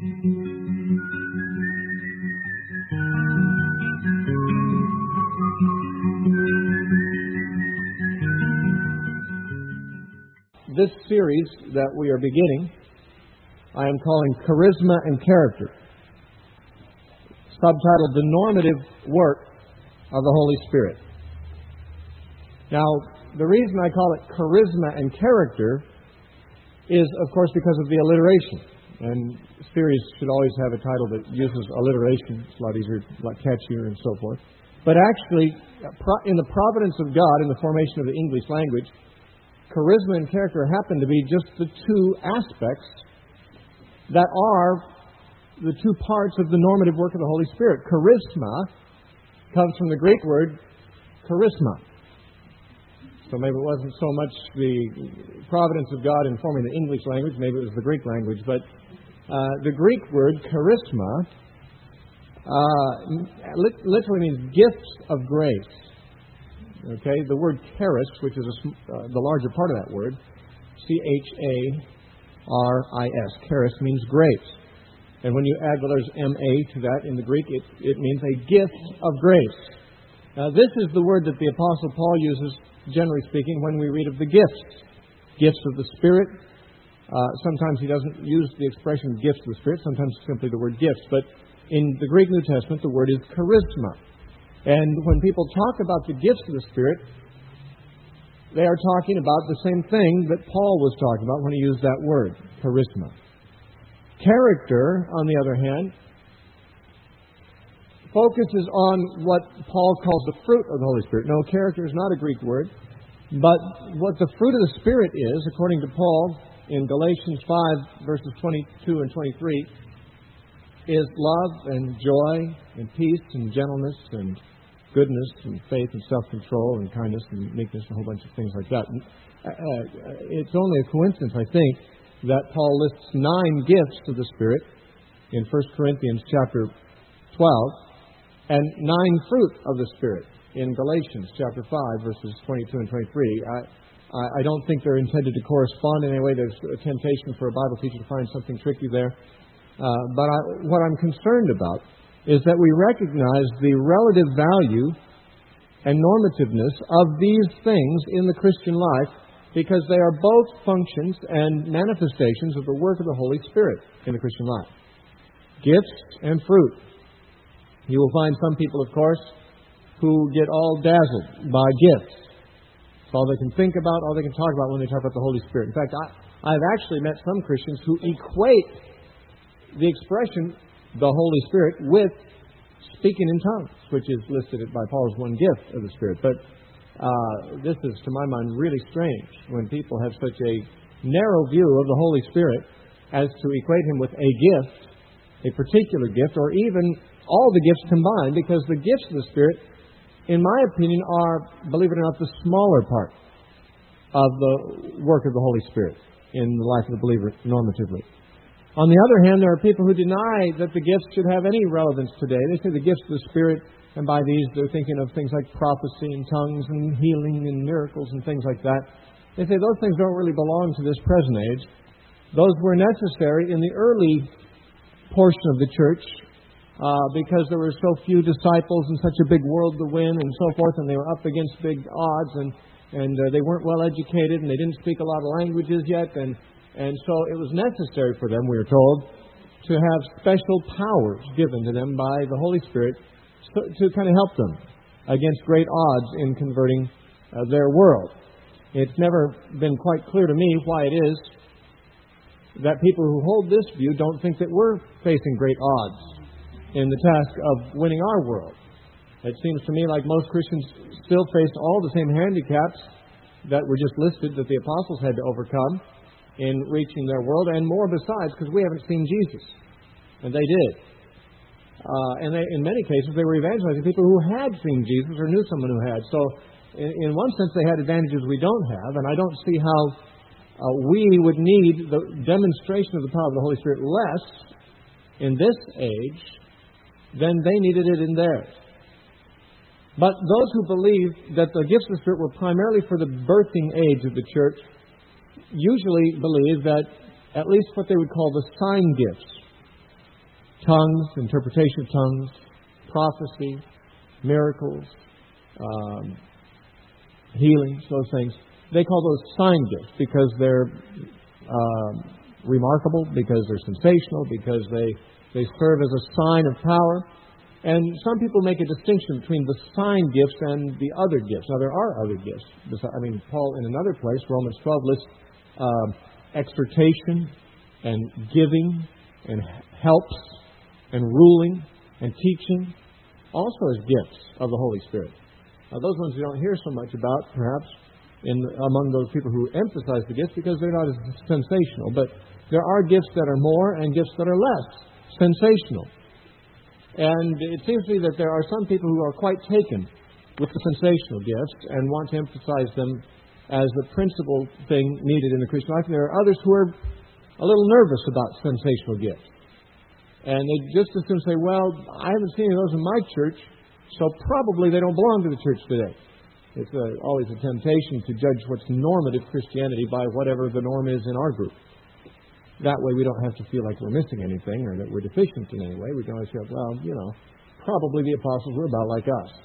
This series that we are beginning, I am calling Charisma and Character, subtitled The Normative Work of the Holy Spirit. Now, the reason I call it Charisma and Character is, of course, because of the alliteration. And series should always have a title that uses alliteration. It's a lot easier, a lot catchier, and so forth. But actually, in the providence of God, in the formation of the English language, charisma and character happen to be just the two aspects that are the two parts of the normative work of the Holy Spirit. Charisma comes from the Greek word charisma. So maybe it wasn't so much the providence of God in forming the English language, maybe it was the Greek language, but the Greek word charisma literally means gifts of grace. Okay, the word charis, which is the larger part of that word, charis, charis means grace. And when you add the letters ma to that in the Greek, it means a gift of grace. Now, this is the word that the Apostle Paul uses, generally speaking, when we read of the gifts. Gifts of the Spirit. Sometimes he doesn't use the expression gifts of the Spirit, sometimes simply the word gifts. But in the Greek New Testament, the word is charisma. And when people talk about the gifts of the Spirit, they are talking about the same thing that Paul was talking about when he used that word, charisma. Character, on the other hand, focuses on what Paul calls the fruit of the Holy Spirit. No, character is not a Greek word, but what the fruit of the Spirit is, according to Paul in Galatians 5, verses 22 and 23, is love and joy and peace and gentleness and goodness and faith and self-control and kindness and meekness and a whole bunch of things like that. It's only a coincidence, I think, that Paul lists 9 gifts of the Spirit in 1 Corinthians chapter 12 and 9 fruit of the Spirit in Galatians chapter 5, verses 22 and 23. I don't think they're intended to correspond in any way. There's a temptation for a Bible teacher to find something tricky there. But what I'm concerned about is that we recognize the relative value and normativeness of these things in the Christian life because they are both functions and manifestations of the work of the Holy Spirit in the Christian life. Gifts and fruit. You will find some people, of course, who get all dazzled by gifts. It's all they can think about, all they can talk about when they talk about the Holy Spirit. In fact, I've actually met some Christians who equate the expression, the Holy Spirit, with speaking in tongues, which is listed by Paul as one gift of the Spirit. But this is, to my mind, really strange when people have such a narrow view of the Holy Spirit as to equate Him with a gift, a particular gift, or even all the gifts combined, because the gifts of the Spirit, in my opinion, are, believe it or not, the smaller part of the work of the Holy Spirit in the life of the believer normatively. On the other hand, there are people who deny that the gifts should have any relevance today. They say the gifts of the Spirit, and by these they're thinking of things like prophecy and tongues and healing and miracles and things like that. They say those things don't really belong to this present age. Those were necessary in the early portion of the church because there were so few disciples and such a big world to win and so forth, and they were up against big odds, and they weren't well educated, and they didn't speak a lot of languages yet, and so it was necessary for them, we are told, to have special powers given to them by the Holy Spirit to kind of help them against great odds in converting their world. It's never been quite clear to me why it is that people who hold this view don't think that we're facing great odds in the task of winning our world. It seems to me like most Christians still face all the same handicaps that were just listed that the apostles had to overcome in reaching their world, and more besides, because we haven't seen Jesus. And they did. And in many cases, they were evangelizing people who had seen Jesus or knew someone who had. So, in one sense, they had advantages we don't have, and I don't see how we would need the demonstration of the power of the Holy Spirit less in this age than they needed it in theirs. But those who believe that the gifts of the Spirit were primarily for the birthing age of the church usually believe that at least what they would call the sign gifts tongues, interpretation of tongues, prophecy, miracles, healings, those things. They call those sign gifts because they're remarkable, because they're sensational, because they serve as a sign of power. And some people make a distinction between the sign gifts and the other gifts. Now, there are other gifts. Paul, in another place, Romans 12, lists exhortation and giving and helps and ruling and teaching, also as gifts of the Holy Spirit. Now, those ones you don't hear so much about, perhaps, among those people who emphasize the gifts because they're not as sensational. But there are gifts that are more and gifts that are less sensational. And it seems to me that there are some people who are quite taken with the sensational gifts and want to emphasize them as the principal thing needed in the Christian life. And there are others who are a little nervous about sensational gifts. And they just as soon say, well, I haven't seen any of those in my church, so probably they don't belong to the church today. It's always a temptation to judge what's normative Christianity by whatever the norm is in our group. That way we don't have to feel like we're missing anything or that we're deficient in any way. We can always say, well, probably the apostles were about like us.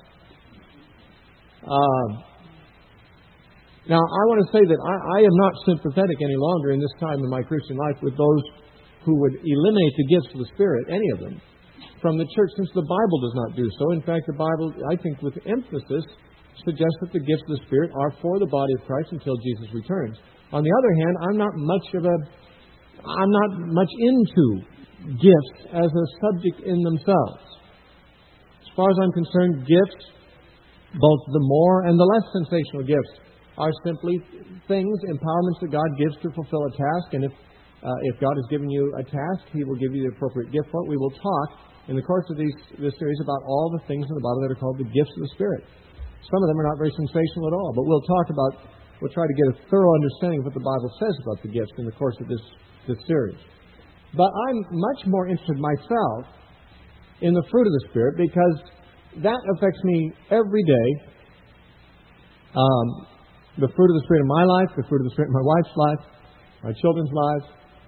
Now, I want to say that I am not sympathetic any longer in this time in my Christian life with those who would eliminate the gifts of the Spirit, any of them, from the church, since the Bible does not do so. In fact, the Bible, I think with emphasis, suggests that the gifts of the Spirit are for the body of Christ until Jesus returns. On the other hand, I'm not much into gifts as a subject in themselves. As far as I'm concerned, gifts, both the more and the less sensational gifts, are simply things, empowerments that God gives to fulfill a task. And if God has given you a task, He will give you the appropriate gift for it. We will talk in the course of this series about all the things in the Bible that are called the gifts of the Spirit. Some of them are not very sensational at all, but we'll try to get a thorough understanding of what the Bible says about the gifts in the course of this series. But I'm much more interested myself in the fruit of the Spirit because that affects me every day. The fruit of the Spirit in my life, the fruit of the Spirit in my wife's life, my children's lives,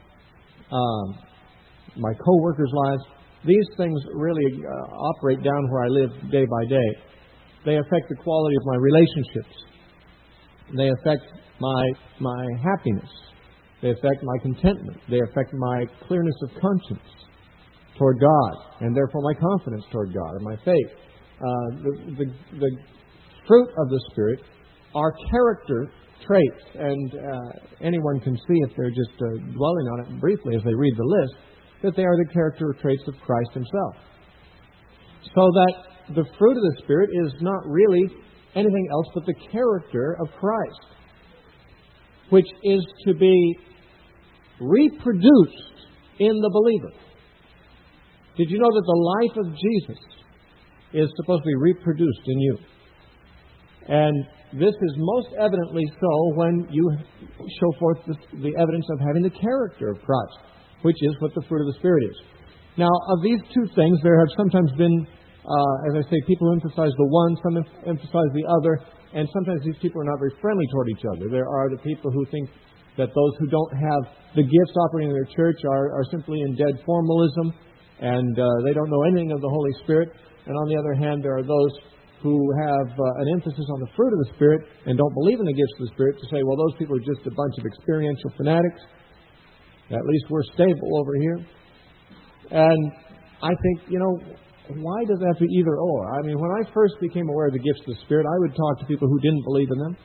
my co-workers' lives. These things really operate down where I live day by day. They affect the quality of my relationships. They affect my happiness. They affect my contentment. They affect my clearness of conscience toward God, and therefore my confidence toward God and my faith. The fruit of the Spirit are character traits, and anyone can see if they're just dwelling on it briefly as they read the list, that they are the character traits of Christ Himself. So that the fruit of the Spirit is not really anything else but the character of Christ, which is to be reproduced in the believer. Did you know that the life of Jesus is supposed to be reproduced in you? And this is most evidently so when you show forth the evidence of having the character of Christ, which is what the fruit of the Spirit is. Now, of these two things, there have sometimes been, as I say, people who emphasize the one, some emphasize the other, and sometimes these people are not very friendly toward each other. There are the people who think that those who don't have the gifts operating in their church are simply in dead formalism, and they don't know anything of the Holy Spirit. And on the other hand, there are those who have an emphasis on the fruit of the Spirit and don't believe in the gifts of the Spirit to say, well, those people are just a bunch of experiential fanatics. At least we're stable over here. And I think, why does it have to be either or? I mean, when I first became aware of the gifts of the Spirit, I would talk to people who didn't believe in them.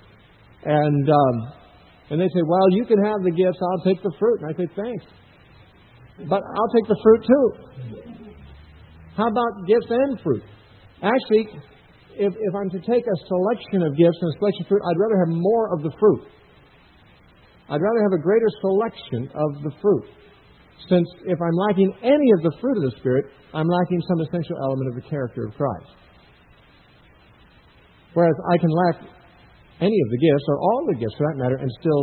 And they'd say, well, you can have the gifts, I'll take the fruit. And I say, thanks. But I'll take the fruit too. How about gifts and fruit? Actually, if I'm to take a selection of gifts and a selection of fruit, I'd rather have more of the fruit. I'd rather have a greater selection of the fruit. Since if I'm lacking any of the fruit of the Spirit, I'm lacking some essential element of the character of Christ. Whereas I can lack any of the gifts, or all the gifts for that matter, and still,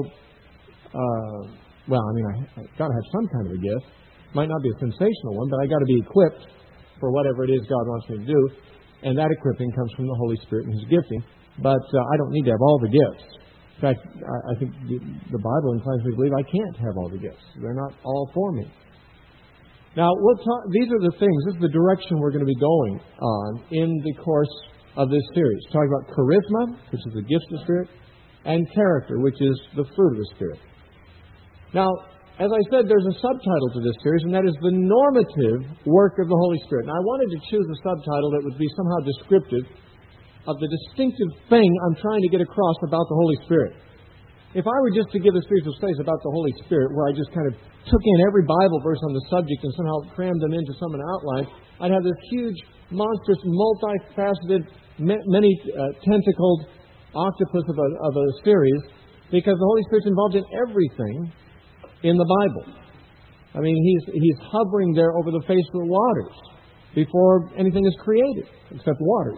I've got to have some kind of a gift. Might not be a sensational one, but I've got to be equipped for whatever it is God wants me to do. And that equipping comes from the Holy Spirit and His gifting. But I don't need to have all the gifts. In fact, I think the Bible inclines me to believe I can't have all the gifts. They're not all for me. Now, these are the things, this is the direction we're going to be going on in the course of this series. Talking about charisma, which is the gift of the Spirit, and character, which is the fruit of the Spirit. Now, as I said, there's a subtitle to this series, and that is the normative work of the Holy Spirit. Now, I wanted to choose a subtitle that would be somehow descriptive of the distinctive thing I'm trying to get across about the Holy Spirit. If I were just to give a series of studies about the Holy Spirit, where I just kind of took in every Bible verse on the subject and somehow crammed them into some outline, I'd have this huge, monstrous, multifaceted, many-tentacled octopus of a series, because the Holy Spirit's involved in everything in the Bible. I mean, He's hovering there over the face of the waters before anything is created, except waters.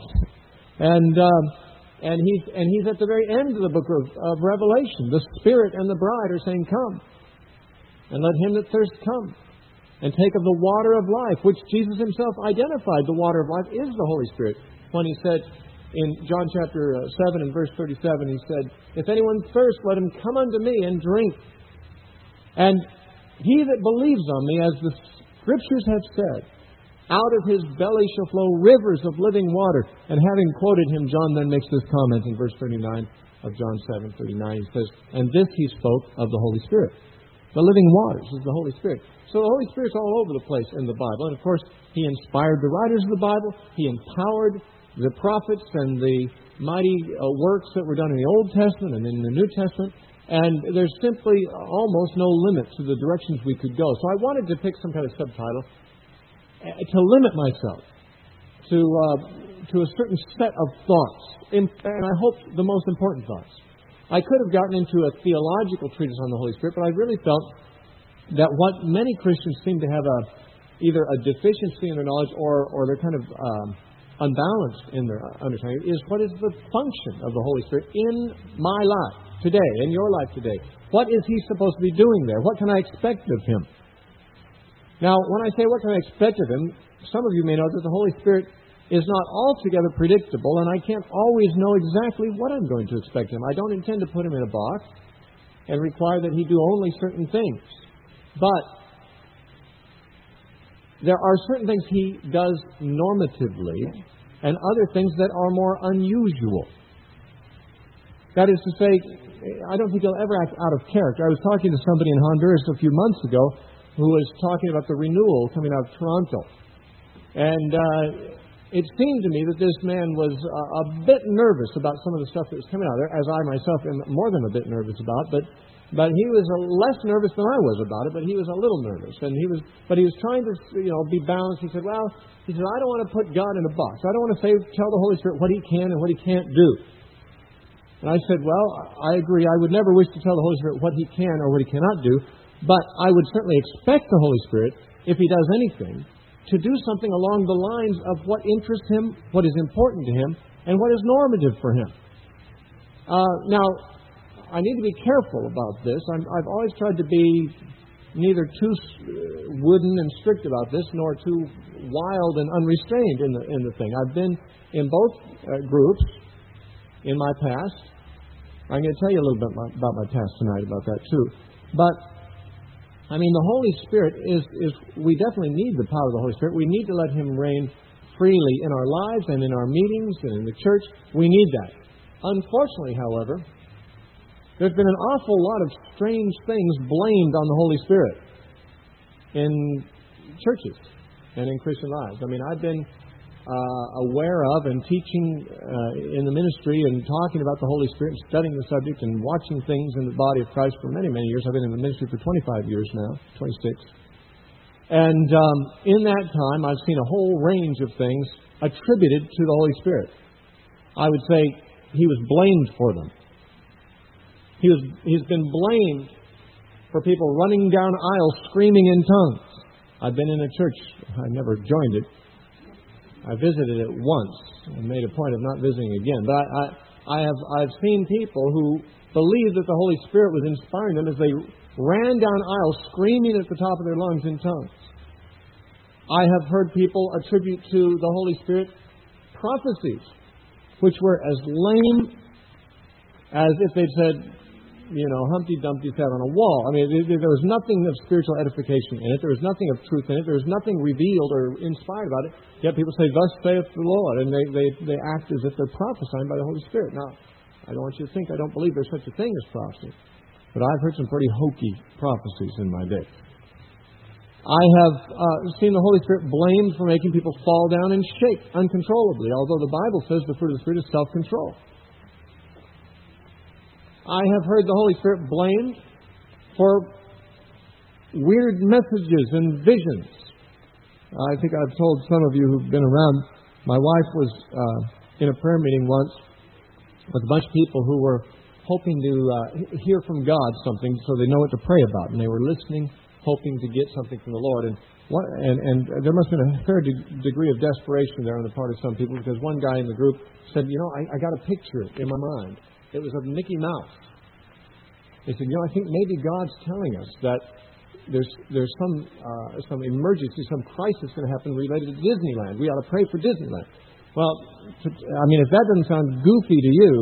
And he's at the very end of the book of Revelation. The Spirit and the bride are saying, "Come, and let him that thirsts come, and take of the water of life," which Jesus himself identified the water of life is the Holy Spirit. When he said in John chapter 7 and verse 37, he said, "If anyone thirst, let him come unto me and drink. And he that believes on me, as the Scriptures have said, out of his belly shall flow rivers of living water." And having quoted him, John then makes this comment in verse 39 of John 7:39. He says, "And this he spoke of the Holy Spirit." The living waters is the Holy Spirit. So the Holy Spirit's all over the place in the Bible. And of course, He inspired the writers of the Bible. He empowered the prophets and the mighty works that were done in the Old Testament and in the New Testament. And there's simply almost no limit to the directions we could go. So I wanted to pick some kind of subtitle to limit myself to a certain set of thoughts, and I hope the most important thoughts. I could have gotten into a theological treatise on the Holy Spirit, but I really felt that what many Christians seem to have either a deficiency in their knowledge or they're kind of unbalanced in their understanding is what is the function of the Holy Spirit in my life today, in your life today. What is He supposed to be doing there? What can I expect of Him? Now, when I say what can I expect of Him, some of you may know that the Holy Spirit is not altogether predictable, and I can't always know exactly what I'm going to expect Him. I don't intend to put Him in a box and require that He do only certain things. But there are certain things He does normatively and other things that are more unusual. That is to say, I don't think He'll ever act out of character. I was talking to somebody in Honduras a few months ago who was talking about the renewal coming out of Toronto. And it seemed to me that this man was a bit nervous about some of the stuff that was coming out there, as I myself am more than a bit nervous about. But he was less nervous than I was about it, but he was a little nervous. And he was trying to be balanced. He said, I don't want to put God in a box. I don't want to tell the Holy Spirit what He can and what He can't do. And I said, well, I agree. I would never wish to tell the Holy Spirit what He can or what He cannot do. But I would certainly expect the Holy Spirit, if He does anything, to do something along the lines of what interests Him, what is important to Him, and what is normative for Him. Now, I need to be careful about this. I've always tried to be neither too wooden and strict about this, nor too wild and unrestrained in the thing. I've been in both groups in my past. I'm going to tell you a little bit about my past tonight about that too. But I mean, the Holy Spirit we definitely need the power of the Holy Spirit. We need to let Him reign freely in our lives and in our meetings and in the church. We need that. Unfortunately, however, there's been an awful lot of strange things blamed on the Holy Spirit in churches and in Christian lives. I mean, I've been aware of and teaching in the ministry and talking about the Holy Spirit and studying the subject and watching things in the body of Christ for many, many years. I've been in the ministry for 25 years now, 26. And in that time, I've seen a whole range of things attributed to the Holy Spirit. I would say He was blamed for them. He's been blamed for people running down aisles screaming in tongues. I've been in a church. I never joined it. I visited it once and made a point of not visiting again. But I've seen people who believed that the Holy Spirit was inspiring them as they ran down aisles screaming at the top of their lungs in tongues. I have heard people attribute to the Holy Spirit prophecies, which were as lame as if they'd said, Humpty Dumpty sat on a wall. I mean, there was nothing of spiritual edification in it. There was nothing of truth in it. There was nothing revealed or inspired about it. Yet people say, "Thus saith the Lord," and they act as if they're prophesying by the Holy Spirit. Now, I don't want you to think I don't believe there's such a thing as prophecy, but I've heard some pretty hokey prophecies in my day. I have seen the Holy Spirit blamed for making people fall down and shake uncontrollably, although the Bible says the fruit of the Spirit is self-control. I have heard the Holy Spirit blamed for weird messages and visions. I think I've told some of you who've been around, my wife was in a prayer meeting once with a bunch of people who were hoping to hear from God something so they know what to pray about. And they were listening, hoping to get something from the Lord. And there must have been a fair degree of desperation there on the part of some people, because one guy in the group said, I got a picture in my mind. It was of Mickey Mouse. He said, I think maybe God's telling us that there's some emergency, some crisis going to happen related to Disneyland. We ought to pray for Disneyland. Well, if that doesn't sound goofy to you,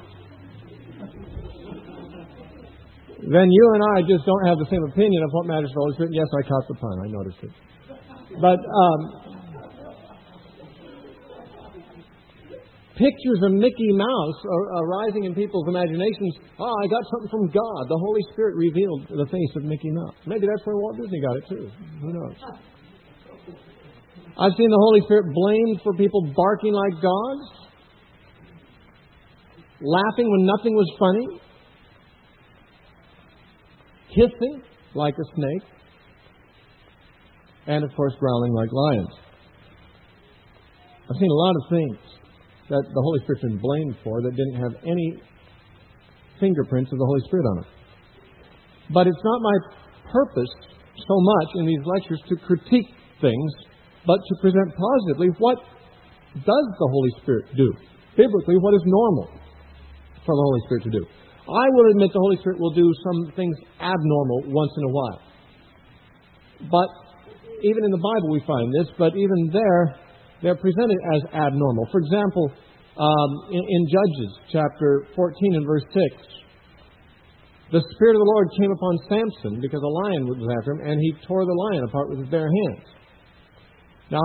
then you and I just don't have the same opinion of what matters to the Holy Spirit. Yes, I caught the pun. I noticed it. But pictures of Mickey Mouse are arising in people's imaginations. I got something from God. The Holy Spirit revealed the face of Mickey Mouse. Maybe that's where Walt Disney got it too. Who knows? I've seen the Holy Spirit blamed for people barking like dogs, laughing when nothing was funny, hissing like a snake, and, of course, growling like lions. I've seen a lot of things that the Holy Spirit's been blamed for that didn't have any fingerprints of the Holy Spirit on it. But it's not my purpose so much in these lectures to critique things, but to present positively what does the Holy Spirit do? Biblically, what is normal for the Holy Spirit to do? I will admit the Holy Spirit will do some things abnormal once in a while. But even in the Bible we find this, but even there, they're presented as abnormal. For example, in Judges chapter 14 and verse 6, the Spirit of the Lord came upon Samson because a lion was after him, and he tore the lion apart with his bare hands. Now,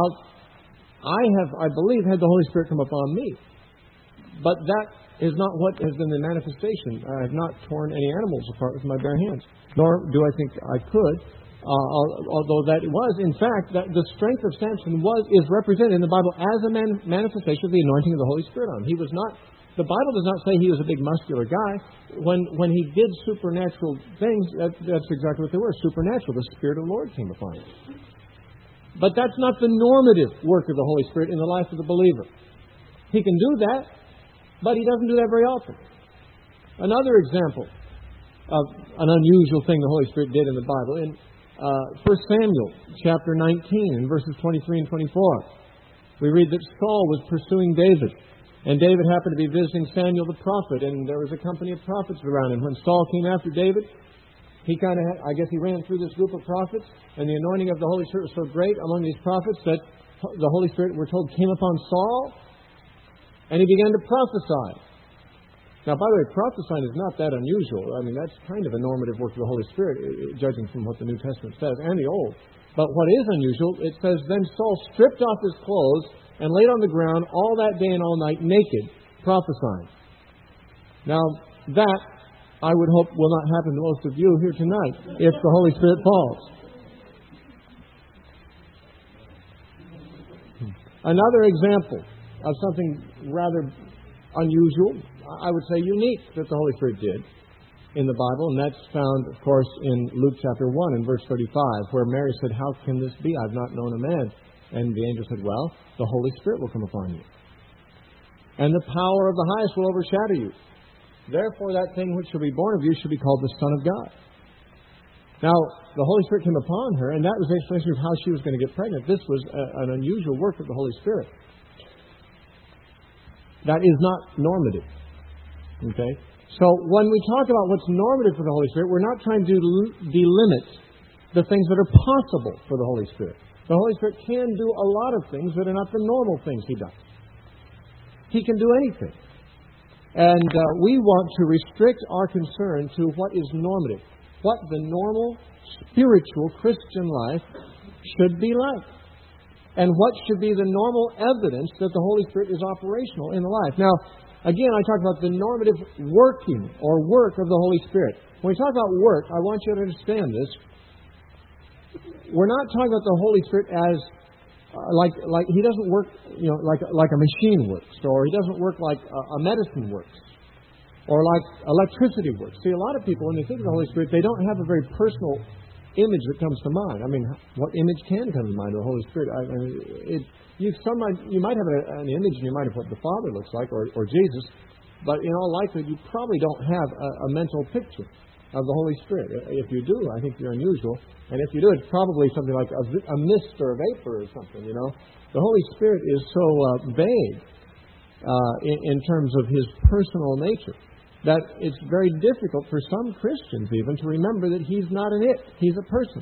I believe, had the Holy Spirit come upon me, but that is not what has been the manifestation. I have not torn any animals apart with my bare hands, nor do I think I could. Although that was, in fact, that the strength of Samson is represented in the Bible as a manifestation of the anointing of the Holy Spirit on him. He was not. The Bible does not say he was a big muscular guy. When he did supernatural things, that's exactly what they were, supernatural. The Spirit of the Lord came upon him. But that's not the normative work of the Holy Spirit in the life of the believer. He can do that, but he doesn't do that very often. Another example of an unusual thing the Holy Spirit did in the Bible, in 1 Samuel chapter 19 and verses 23 and 24, we read that Saul was pursuing David, and David happened to be visiting Samuel the prophet, and there was a company of prophets around him. When Saul came after David, he he ran through this group of prophets, and the anointing of the Holy Spirit was so great among these prophets that the Holy Spirit, we're told, came upon Saul, and he began to prophesy. Now, by the way, prophesying is not that unusual. I mean, that's kind of a normative work of the Holy Spirit, judging from what the New Testament says, and the Old. But what is unusual, it says, then Saul stripped off his clothes and laid on the ground all that day and all night naked, prophesying. Now, that, I would hope, will not happen to most of you here tonight if the Holy Spirit falls. Another example of something rather unusual, I would say unique, that the Holy Spirit did in the Bible, and that's found, of course, in Luke chapter 1 and verse 35, where Mary said, "How can this be? I've not known a man." And the angel said, "Well, the Holy Spirit will come upon you, and the power of the highest will overshadow you. Therefore, that thing which shall be born of you shall be called the Son of God." Now, the Holy Spirit came upon her, and that was the explanation of how she was going to get pregnant. This was an unusual work of the Holy Spirit. That is not normative. Okay? So when we talk about what's normative for the Holy Spirit, we're not trying to delimit the things that are possible for the Holy Spirit. The Holy Spirit can do a lot of things that are not the normal things He does. He can do anything. And we want to restrict our concern to what is normative, what the normal spiritual Christian life should be like, and what should be the normal evidence that the Holy Spirit is operational in the life. Now, again, I talk about the normative working or work of the Holy Spirit. When we talk about work, I want you to understand this. We're not talking about the Holy Spirit as like He doesn't work, like a machine works, or He doesn't work like a medicine works, or like electricity works. See, a lot of people, when they think of the Holy Spirit, they don't have a very personal image that comes to mind. I mean, what image can come to mind of the Holy Spirit? You might have an image in your mind of what the Father looks like, or Jesus, but in all likelihood, you probably don't have a mental picture of the Holy Spirit. If you do, I think you're unusual. And if you do, it's probably something like a mist or a vapor or something, The Holy Spirit is so vague in terms of His personal nature that it's very difficult for some Christians even to remember that He's not an it. He's a person.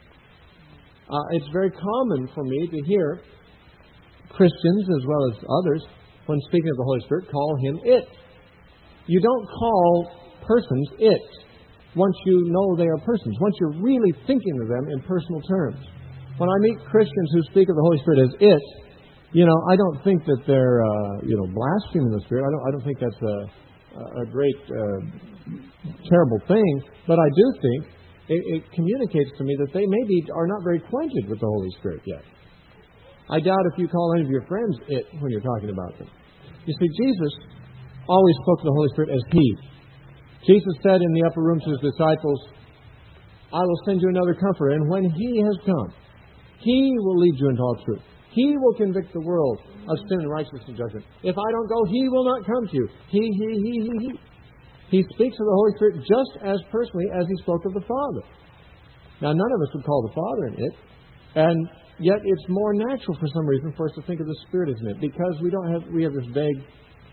It's very common for me to hear Christians as well as others, when speaking of the Holy Spirit, call Him it. You don't call persons it once you know they are persons, once you're really thinking of them in personal terms. When I meet Christians who speak of the Holy Spirit as it, I don't think that they're, blaspheming the Spirit. I don't think that's a great, terrible thing. But I do think it communicates to me that they maybe are not very acquainted with the Holy Spirit yet. I doubt if you call any of your friends it when you're talking about them. You see, Jesus always spoke of the Holy Spirit as He. Jesus said in the upper room to His disciples, I will send you another Comforter, and when He has come, He will lead you into all truth. He will convict the world of sin and righteousness and judgment. If I don't go, He will not come to you. He. He speaks of the Holy Spirit just as personally as He spoke of the Father. Now, none of us would call the Father an it, and yet it's more natural for some reason for us to think of the Spirit as an it, because we have this vague,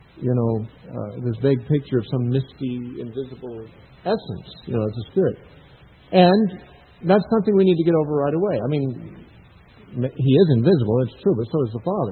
this vague picture of some misty, invisible essence, it's a Spirit. And that's something we need to get over right away. I mean, He is invisible, it's true, but so is the Father.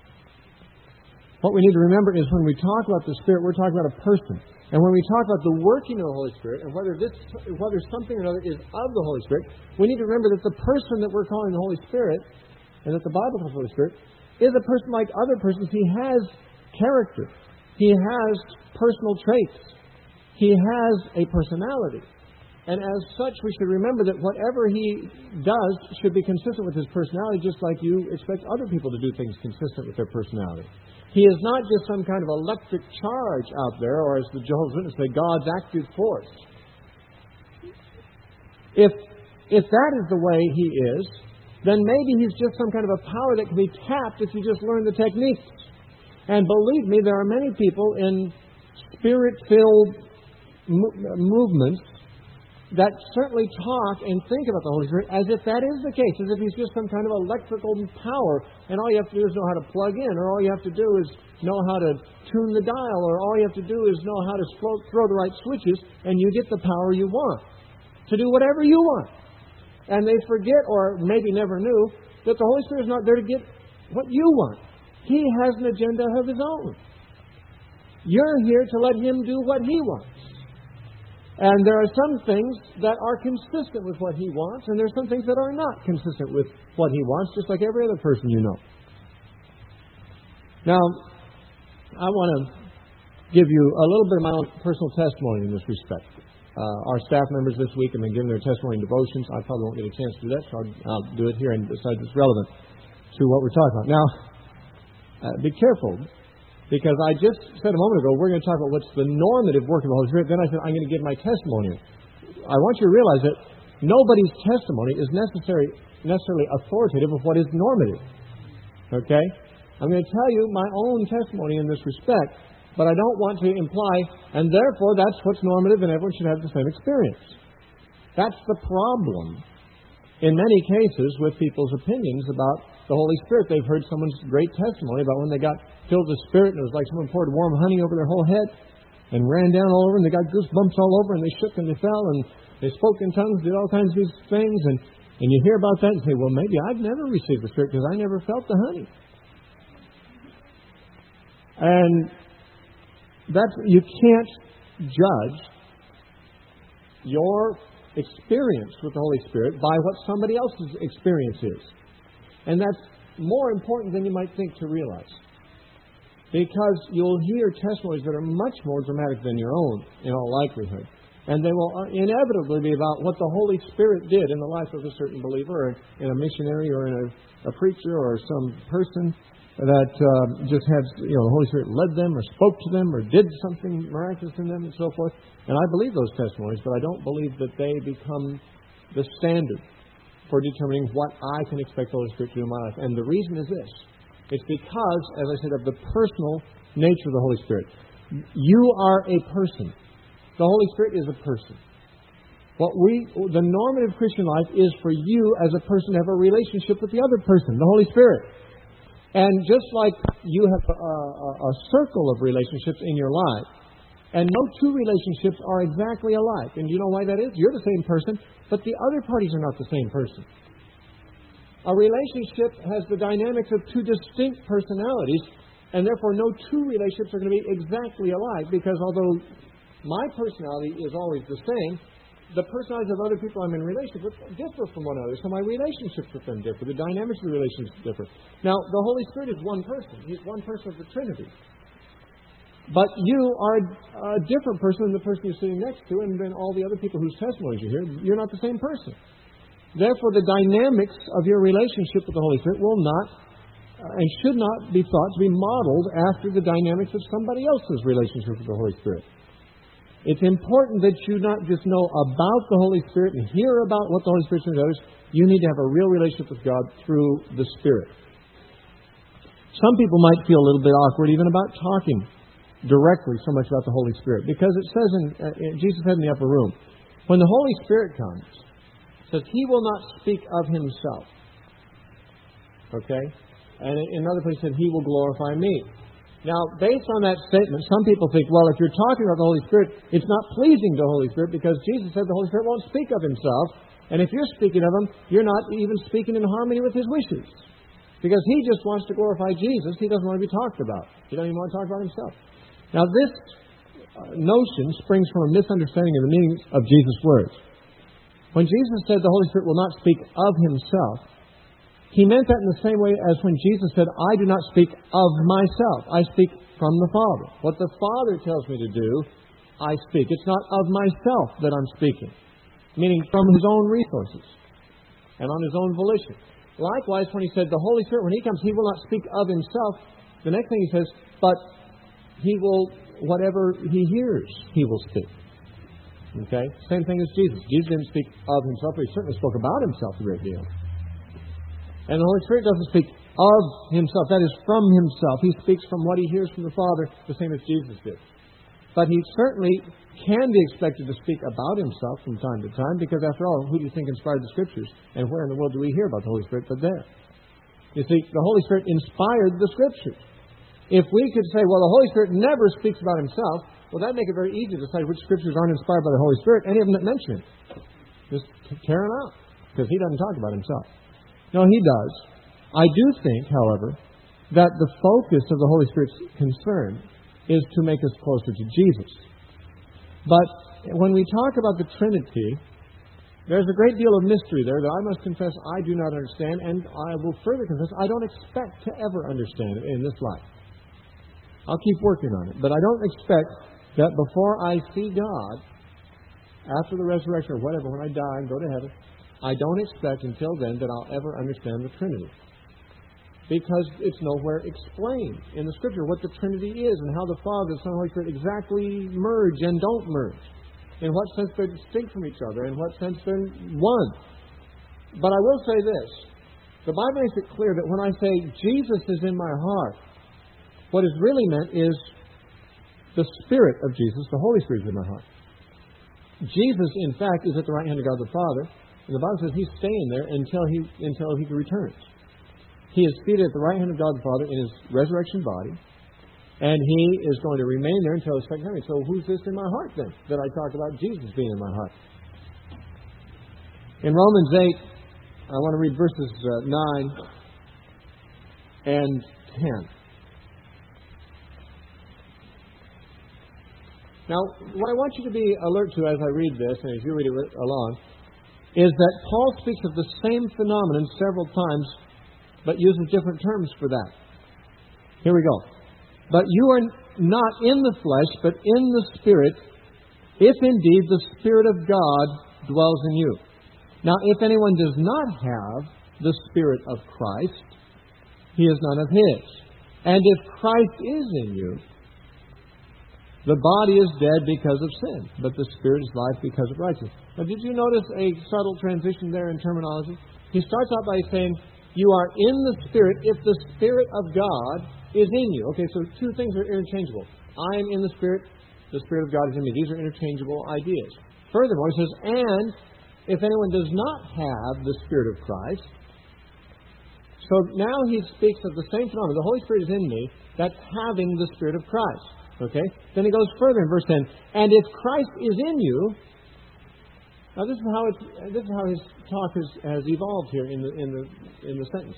What we need to remember is when we talk about the Spirit, we're talking about a person. And when we talk about the working of the Holy Spirit, and whether something or another is of the Holy Spirit, we need to remember that the person that we're calling the Holy Spirit, and that the Bible calls the Holy Spirit, is a person like other persons. He has character. He has personal traits. He has a personality. And as such, we should remember that whatever He does should be consistent with His personality, just like you expect other people to do things consistent with their personality. He is not just some kind of electric charge out there, or as the Jehovah's Witnesses say, God's active force. If that is the way He is, then maybe He's just some kind of a power that can be tapped if you just learn the techniques. And believe me, there are many people in Spirit-filled movements that certainly talk and think about the Holy Spirit as if that is the case, as if He's just some kind of electrical power, and all you have to do is know how to plug in, or all you have to do is know how to tune the dial, or all you have to do is know how to throw the right switches, and you get the power you want to do whatever you want. And they forget, or maybe never knew, that the Holy Spirit is not there to get what you want. He has an agenda of His own. You're here to let Him do what He wants. And there are some things that are consistent with what He wants, and there are some things that are not consistent with what He wants, just like every other person you know. Now, I want to give you a little bit of my own personal testimony in this respect. Our staff members this week have been giving their testimony in devotions. I probably won't get a chance to do that, so I'll do it here, and besides it's relevant to what we're talking about. Now, be careful. Because I just said a moment ago, we're going to talk about what's the normative work of the Holy Spirit. Then I said, I'm going to give my testimony. I want you to realize that nobody's testimony is necessarily authoritative of what is normative. Okay? I'm going to tell you my own testimony in this respect, but I don't want to imply, and therefore that's what's normative and everyone should have the same experience. That's the problem in many cases with people's opinions about the Holy Spirit. They've heard someone's great testimony about when they got filled with the Spirit, and it was like someone poured warm honey over their whole head and ran down all over, and they got goosebumps all over, and they shook and they fell, and they spoke in tongues, did all kinds of these things, and you hear about that and say, well, maybe I've never received the Spirit because I never felt the honey. And you can't judge your experience with the Holy Spirit by what somebody else's experience is. And that's more important than you might think to realize. Because you'll hear testimonies that are much more dramatic than your own, in all likelihood. And they will inevitably be about what the Holy Spirit did in the life of a certain believer, or in a missionary, or in a preacher, or some person that just had, the Holy Spirit led them, or spoke to them, or did something miraculous in them, and so forth. And I believe those testimonies, but I don't believe that they become the standard for determining what I can expect the Holy Spirit to do in my life. And the reason is this. It's because, as I said, of the personal nature of the Holy Spirit. You are a person. The Holy Spirit is a person. The normative Christian life is for you as a person to have a relationship with the other person, the Holy Spirit. And just like you have a circle of relationships in your life, and no two relationships are exactly alike. And you know why that is? You're the same person, but the other parties are not the same person. A relationship has the dynamics of two distinct personalities, and therefore no two relationships are going to be exactly alike, because although my personality is always the same, the personalities of other people I'm in relationship with differ from one another, so my relationships with them differ. The dynamics of the relationships differ. Now, the Holy Spirit is one person. He's one person of the Trinity. But you are a different person than the person you're sitting next to, and then all the other people whose testimonies you hear. You're not the same person. Therefore, the dynamics of your relationship with the Holy Spirit will not and should not be thought to be modeled after the dynamics of somebody else's relationship with the Holy Spirit. It's important that you not just know about the Holy Spirit and hear about what the Holy Spirit does to others. You need to have a real relationship with God through the Spirit. Some people might feel a little bit awkward even about talking directly so much about the Holy Spirit, because it says Jesus said in the upper room, when the Holy Spirit comes, it says He will not speak of Himself. Okay? And in another place it said He will glorify me. Now, based on that statement, some people think, well, if you're talking about the Holy Spirit, it's not pleasing to the Holy Spirit, because Jesus said the Holy Spirit won't speak of Himself. And if you're speaking of Him, you're not even speaking in harmony with His wishes. Because He just wants to glorify Jesus. He doesn't want to be talked about. He doesn't even want to talk about Himself. Now, this notion springs from a misunderstanding of the meaning of Jesus' words. When Jesus said the Holy Spirit will not speak of Himself, He meant that in the same way as when Jesus said, I do not speak of myself. I speak from the Father. What the Father tells me to do, I speak. It's not of myself that I'm speaking. Meaning from His own resources and on His own volition. Likewise, when He said the Holy Spirit, when He comes, He will not speak of Himself. The next thing He says, but He will, whatever He hears, He will speak. Okay? Same thing as Jesus. Jesus didn't speak of Himself, but He certainly spoke about Himself a great deal. And the Holy Spirit doesn't speak of Himself. That is, from Himself. He speaks from what He hears from the Father, the same as Jesus did. But He certainly can be expected to speak about Himself from time to time, because after all, who do you think inspired the Scriptures? And where in the world do we hear about the Holy Spirit but there? You see, the Holy Spirit inspired the Scriptures. If we could say, well, the Holy Spirit never speaks about Himself, well, that'd make it very easy to decide which Scriptures aren't inspired by the Holy Spirit. Any of them that mention Him. Just tear them out, because He doesn't talk about Himself. No, He does. I do think, however, that the focus of the Holy Spirit's concern is to make us closer to Jesus. But when we talk about the Trinity, there's a great deal of mystery there that I must confess I do not understand, and I will further confess I don't expect to ever understand it in this life. I'll keep working on it, but I don't expect that before I see God, after the resurrection or whatever, when I die and go to heaven, I don't expect until then that I'll ever understand the Trinity. Because it's nowhere explained in the Scripture what the Trinity is and how the Father, the Son, and the Holy Spirit exactly merge and don't merge. In what sense they're distinct from each other, in what sense they're one. But I will say this. The Bible makes it clear that when I say Jesus is in my heart, what is really meant is the Spirit of Jesus, the Holy Spirit is in my heart. Jesus, in fact, is at the right hand of God the Father. And the Bible says He's staying there until He returns. He is seated at the right hand of God the Father in His resurrection body. And He is going to remain there until His second coming. So who's this in my heart then, that I talk about Jesus being in my heart? In Romans 8, I want to read verses 9 and 10. Now, what I want you to be alert to as I read this, and as you read it along, is that Paul speaks of the same phenomenon several times, but uses different terms for that. Here we go. But you are not in the flesh, but in the Spirit, if indeed the Spirit of God dwells in you. Now, if anyone does not have the Spirit of Christ, he is none of his. And if Christ is in you, the body is dead because of sin, but the Spirit is life because of righteousness. Now, did you notice a subtle transition there in terminology? He starts out by saying, you are in the Spirit if the Spirit of God is in you. Okay, so two things are interchangeable. I am in the Spirit of God is in me. These are interchangeable ideas. Furthermore, he says, and if anyone does not have the Spirit of Christ, so now he speaks of the same phenomenon. The Holy Spirit is in me. That's having the Spirit of Christ. Okay? Then he goes further in verse 10. And if Christ is in you, now this is how his talk has evolved here in the sentence.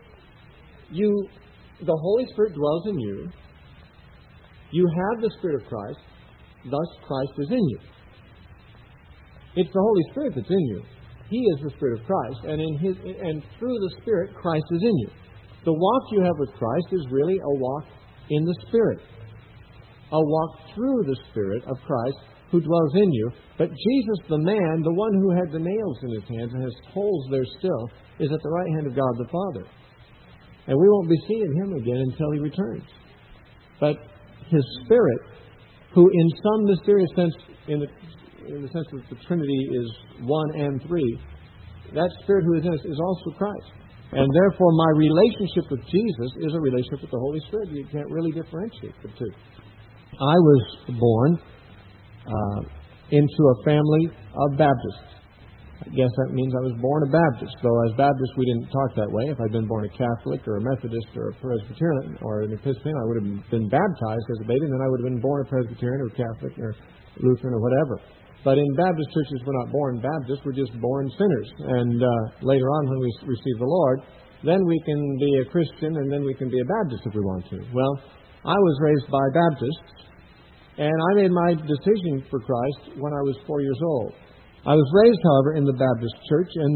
The Holy Spirit dwells in you. You have the Spirit of Christ. Thus Christ is in you. It's the Holy Spirit that's in you. He is the Spirit of Christ, and through the Spirit, Christ is in you. The walk you have with Christ is really a walk in the Spirit, a walk through the Spirit of Christ who dwells in you. But Jesus, the man, the one who had the nails in his hands and has holes there still, is at the right hand of God the Father. And we won't be seeing him again until he returns. But his Spirit, who in some mysterious sense, in the sense that the Trinity is one and three, that Spirit who is in us is also Christ. And therefore, my relationship with Jesus is a relationship with the Holy Spirit. You can't really differentiate the two. I was born into a family of Baptists. I guess that means I was born a Baptist. Though as Baptists, we didn't talk that way. If I'd been born a Catholic or a Methodist or a Presbyterian or an Episcopalian, I would have been baptized as a baby, and then I would have been born a Presbyterian or Catholic or Lutheran or whatever. But in Baptist churches, we're not born Baptists, we're just born sinners. And later on, when we receive the Lord, then we can be a Christian, and then we can be a Baptist if we want to. Well, I was raised by Baptists, and I made my decision for Christ when I was 4 years old. I was raised, however, in the Baptist church, and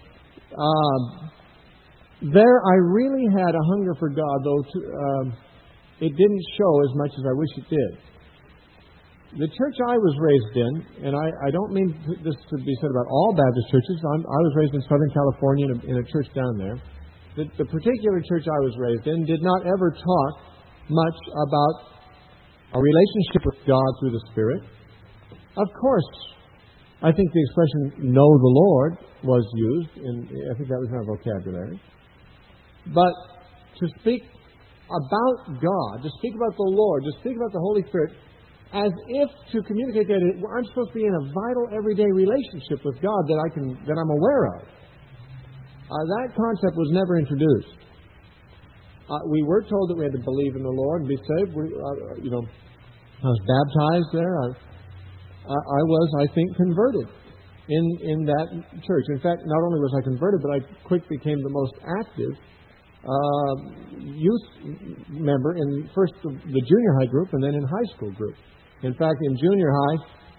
there I really had a hunger for God, though it didn't show as much as I wish it did. The church I was raised in, and I don't mean this to be said about all Baptist churches. I was raised in Southern California in a church down there. The particular church I was raised in did not ever talk much about a relationship with God through the Spirit. Of course, I think the expression "know the Lord" was used. I think that was in our vocabulary. But to speak about God, to speak about the Lord, to speak about the Holy Spirit, as if to communicate that I'm supposed to be in a vital, everyday relationship with God that I'm aware of. That concept was never introduced. We were told that we had to believe in the Lord and be saved. I was baptized there. I was, I think, converted in that church. In fact, not only was I converted, but I quickly became the most active youth member in first the junior high group and then in high school group. In fact, in junior high,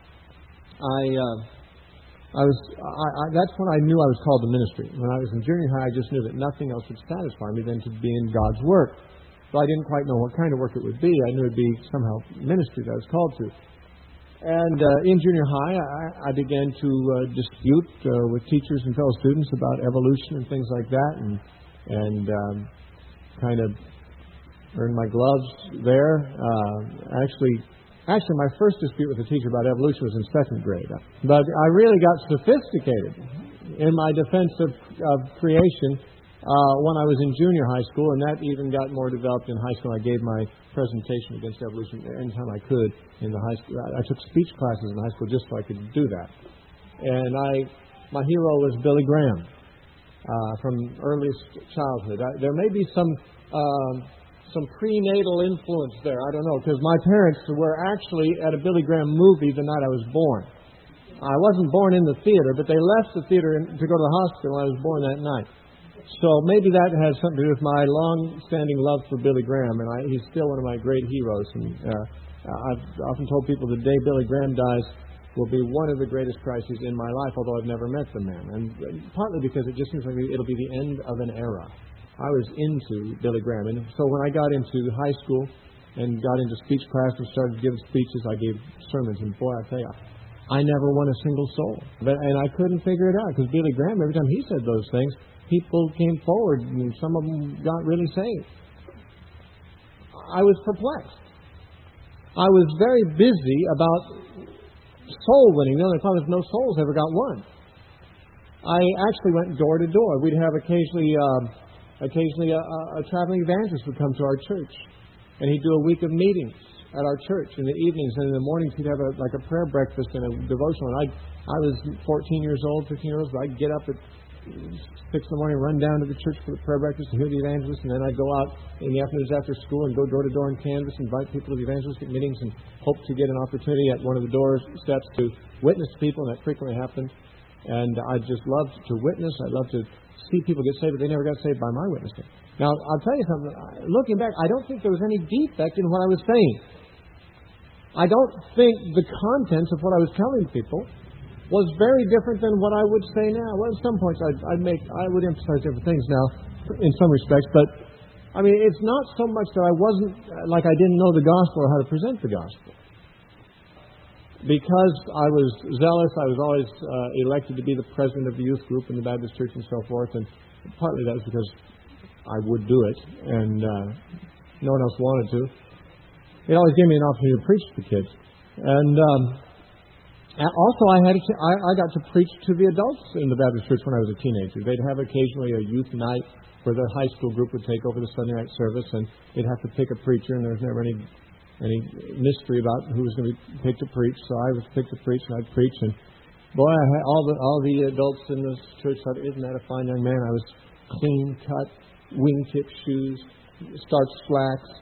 that's when I knew I was called to ministry. When I was in junior high, I just knew that nothing else would satisfy me than to be in God's work. So I didn't quite know what kind of work it would be. I knew it would be somehow ministry that I was called to. And in junior high, I began to dispute with teachers and fellow students about evolution and things like that, and kind of earned my gloves there. Actually, my first dispute with a teacher about evolution was in second grade. But I really got sophisticated in my defense of creation when I was in junior high school, and that even got more developed in high school. I gave my presentation against evolution anytime I could in the high school. I took speech classes in high school just so I could do that. And my hero was Billy Graham from earliest childhood. There may be some prenatal influence there. I don't know, because my parents were actually at a Billy Graham movie the night I was born. I wasn't born in the theater, but they left the theater to go to the hospital when I was born that night. So maybe that has something to do with my long-standing love for Billy Graham, and he's still one of my great heroes. And I've often told people the day Billy Graham dies will be one of the greatest crises in my life, although I've never met the man. And partly because it just seems like it'll be the end of an era. I was into Billy Graham. And so when I got into high school and got into speech class and started giving speeches, I gave sermons. And boy, I tell you, I never won a single soul. And I couldn't figure it out because Billy Graham, every time he said those things, people came forward and some of them got really saved. I was perplexed. I was very busy about soul winning. The only problem is no souls ever got won. I actually went door to door. We'd have occasionally a traveling evangelist would come to our church, and he'd do a week of meetings at our church in the evenings, and in the mornings he'd have a prayer breakfast and a devotional. And I was 14 years old, 15 years old, so I'd get up at 6 in the morning, run down to the church for the prayer breakfast and hear the evangelist, and then I'd go out in the afternoons after school and go door to door and canvass, invite people to the evangelistic meetings, and hope to get an opportunity at one of the door steps to witness to people, and that frequently happened. And I just loved to witness. I loved to see people get saved, but they never got saved by my witnessing. Now, I'll tell you something. Looking back, I don't think there was any defect in what I was saying. I don't think the contents of what I was telling people was very different than what I would say now. Well, at some points I would emphasize different things now in some respects, but I mean, it's not so much that I wasn't, like I didn't know the gospel or how to present the gospel. Because I was zealous, I was always elected to be the president of the youth group in the Baptist church and so forth, and partly that was because I would do it, and no one else wanted to. It always gave me an opportunity to preach to the kids. And also, I got to preach to the adults in the Baptist church when I was a teenager. They'd have occasionally a youth night where the high school group would take over the Sunday night service, and they'd have to pick a preacher, and there was never any mystery about who was going to be picked to preach. So I was picked to preach, and I'd preach. And boy, I had all the adults in this church thought, "Isn't that a fine young man?" I was clean cut, wingtip shoes, starched slacks,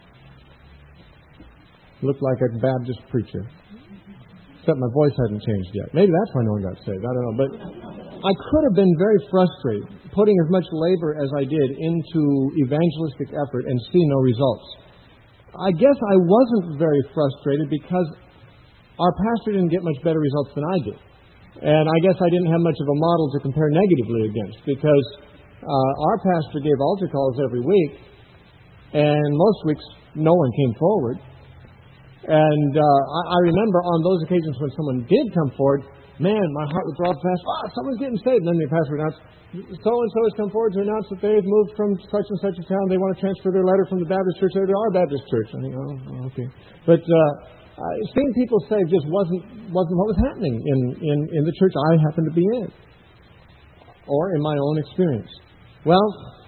looked like a Baptist preacher. Except my voice hadn't changed yet. Maybe that's why no one got saved. I don't know. But I could have been very frustrated putting as much labor as I did into evangelistic effort and see no results. I guess I wasn't very frustrated because our pastor didn't get much better results than I did. And I guess I didn't have much of a model to compare negatively against because our pastor gave altar calls every week, and most weeks no one came forward. And I remember on those occasions when someone did come forward, man, my heart would throb fast. Someone's getting saved. And then the pastor would announce, so-and-so has come forward to announce that they've moved from such and such a town. They want to transfer their letter from the Baptist church to our Baptist church. I think, oh, okay. But seeing people saved just wasn't what was happening in the church I happened to be in, or in my own experience. Well,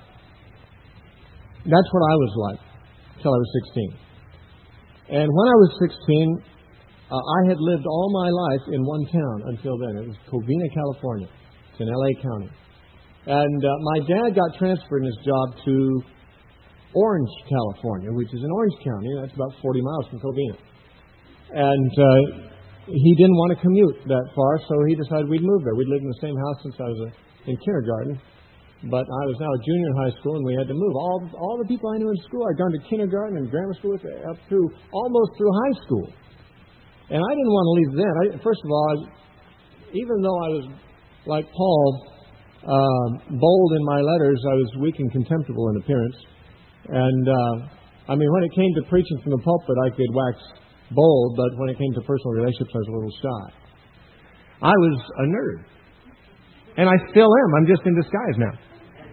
that's what I was like until I was 16. And when I was 16, I had lived all my life in one town until then. It was Covina, California. It's in L.A. County. And my dad got transferred in his job to Orange, California, which is in Orange County. That's about 40 miles from Covina. And he didn't want to commute that far, so he decided we'd move there. We'd lived in the same house since I was in kindergarten. But I was now a junior in high school, and we had to move. All the people I knew in school, I'd gone to kindergarten and grammar school up through almost through high school. And I didn't want to leave then. First of all, even though I was, like Paul, bold in my letters, I was weak and contemptible in appearance. And, I mean, when it came to preaching from the pulpit, I could wax bold, but when it came to personal relationships, I was a little shy. I was a nerd. And I still am. I'm just in disguise now.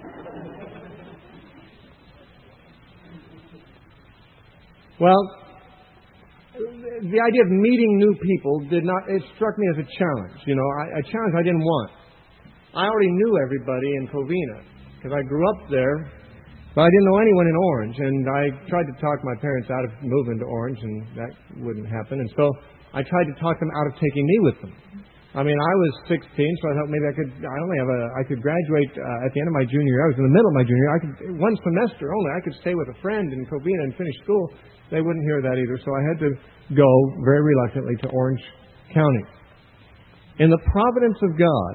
Well, the idea of meeting new people it struck me as a challenge. You know, a challenge I didn't want. I already knew everybody in Covina because I grew up there, but I didn't know anyone in Orange. And I tried to talk my parents out of moving to Orange, and that wouldn't happen. And so I tried to talk them out of taking me with them. I mean, I was 16, so I thought maybe I could graduate at the end of my junior year. I was in the middle of my junior year. One semester only. I could stay with a friend in Covina and finish school. They wouldn't hear that either, so I had to go very reluctantly to Orange County. In the providence of God,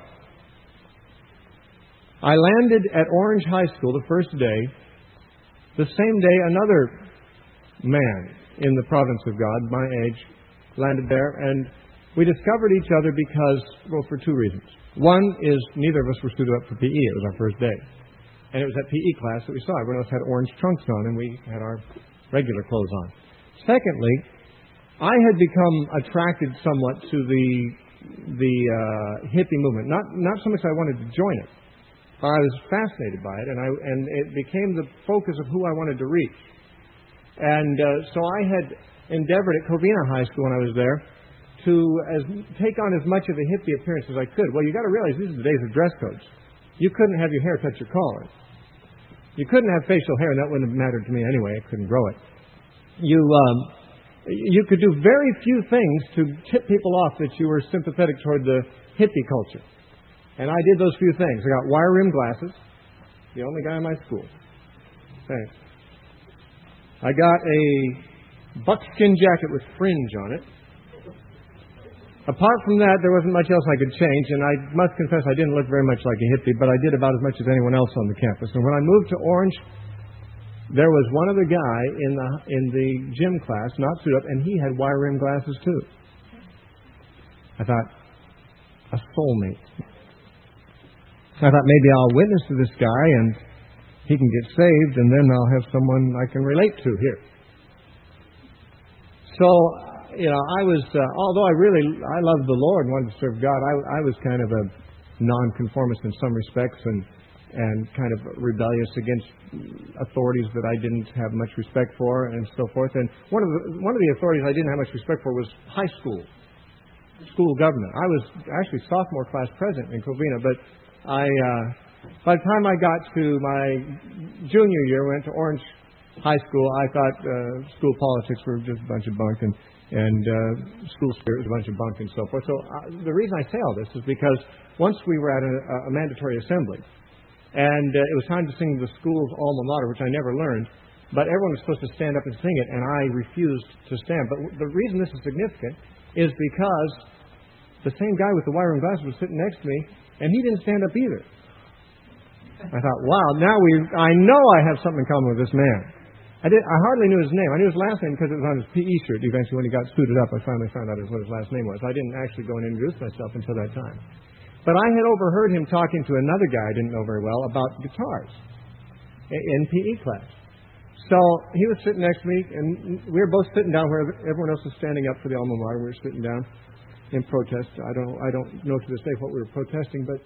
I landed at Orange High School the first day. The same day, another man in the province of God, my age, landed there, and we discovered each other because, well, for two reasons. One is neither of us were suited up for PE. It was our first day. And it was at PE class that we saw. Everyone else had orange trunks on, and we had our regular clothes on. Secondly, I had become attracted somewhat to the hippie movement. Not so much I wanted to join it, but I was fascinated by it, and it became the focus of who I wanted to reach. And so I had endeavored at Covina High School when I was there to take on as much of a hippie appearance as I could. Well, you got to realize these are the days of dress codes. You couldn't have your hair touch your collar. You couldn't have facial hair, and that wouldn't have mattered to me anyway. I couldn't grow it. You could do very few things to tip people off that you were sympathetic toward the hippie culture. And I did those few things. I got wire-rimmed glasses, the only guy in my school. Thanks. I got a buckskin jacket with fringe on it. Apart from that, there wasn't much else I could change, and I must confess I didn't look very much like a hippie, but I did about as much as anyone else on the campus. And when I moved to Orange, there was one other guy in the gym class, not suited up, and he had wire-rimmed glasses too. I thought, a soulmate. I thought maybe I'll witness to this guy, and he can get saved, and then I'll have someone I can relate to here. So, I was, although I loved the Lord and wanted to serve God, I was kind of a nonconformist in some respects and kind of rebellious against authorities that I didn't have much respect for and so forth. And one of the authorities I didn't have much respect for was high school government. I was actually sophomore class president in Covina, but by the time I got to my junior year, went to Orange High School, I thought school politics were just a bunch of bunk and school spirit was a bunch of bunk and so forth. So the reason I say all this is because once we were at a mandatory assembly, and it was time to sing the school's alma mater, which I never learned, but everyone was supposed to stand up and sing it, and I refused to stand. But the reason this is significant is because the same guy with the wire-rimmed glasses was sitting next to me, and he didn't stand up either. I thought, wow, now I know I have something in common with this man. I hardly knew his name. I knew his last name because it was on his PE shirt. Eventually, when he got suited up, I finally found out what his last name was. I didn't actually go and introduce myself until that time. But I had overheard him talking to another guy I didn't know very well about guitars in PE class. So he was sitting next to me, and we were both sitting down where everyone else was standing up for the alma mater. We were sitting down in protest. I don't know to this day what we were protesting, but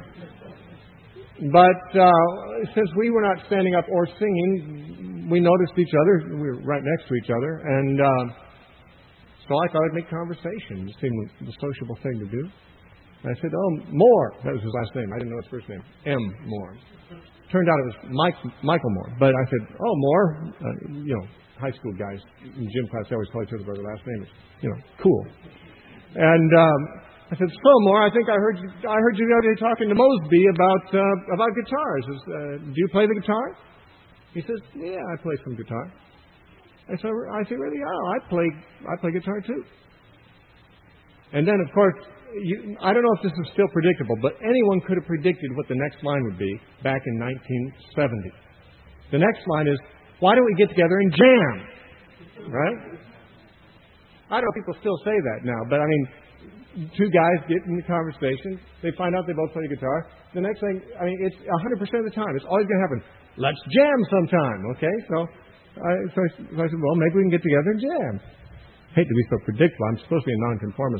since we were not standing up or singing, we noticed each other. We were right next to each other, and so I thought I'd make conversation. It seemed the sociable thing to do. And I said, "Oh, Moore." That was his last name. I didn't know his first name. M. Moore. Turned out it was Michael Moore. But I said, "Oh, Moore." High school guys in gym class, they always call each other by their last name. It's cool. And I said, "So, Moore, I think I heard you the other day talking to Mosby about guitars. Do you play the guitar?" He says, "Yeah, I play some guitar." I said, "Really? Oh, I play guitar too." And then, of course, I don't know if this is still predictable, but anyone could have predicted what the next line would be back in 1970. The next line is, "Why don't we get together and jam?" Right? I don't know if people still say that now, but I mean, two guys get in the conversation. They find out they both play guitar. The next thing, it's 100% of the time. It's always going to happen. Let's jam sometime, okay? So I said, well, maybe we can get together and jam. I hate to be so predictable. I'm supposed to be a nonconformist.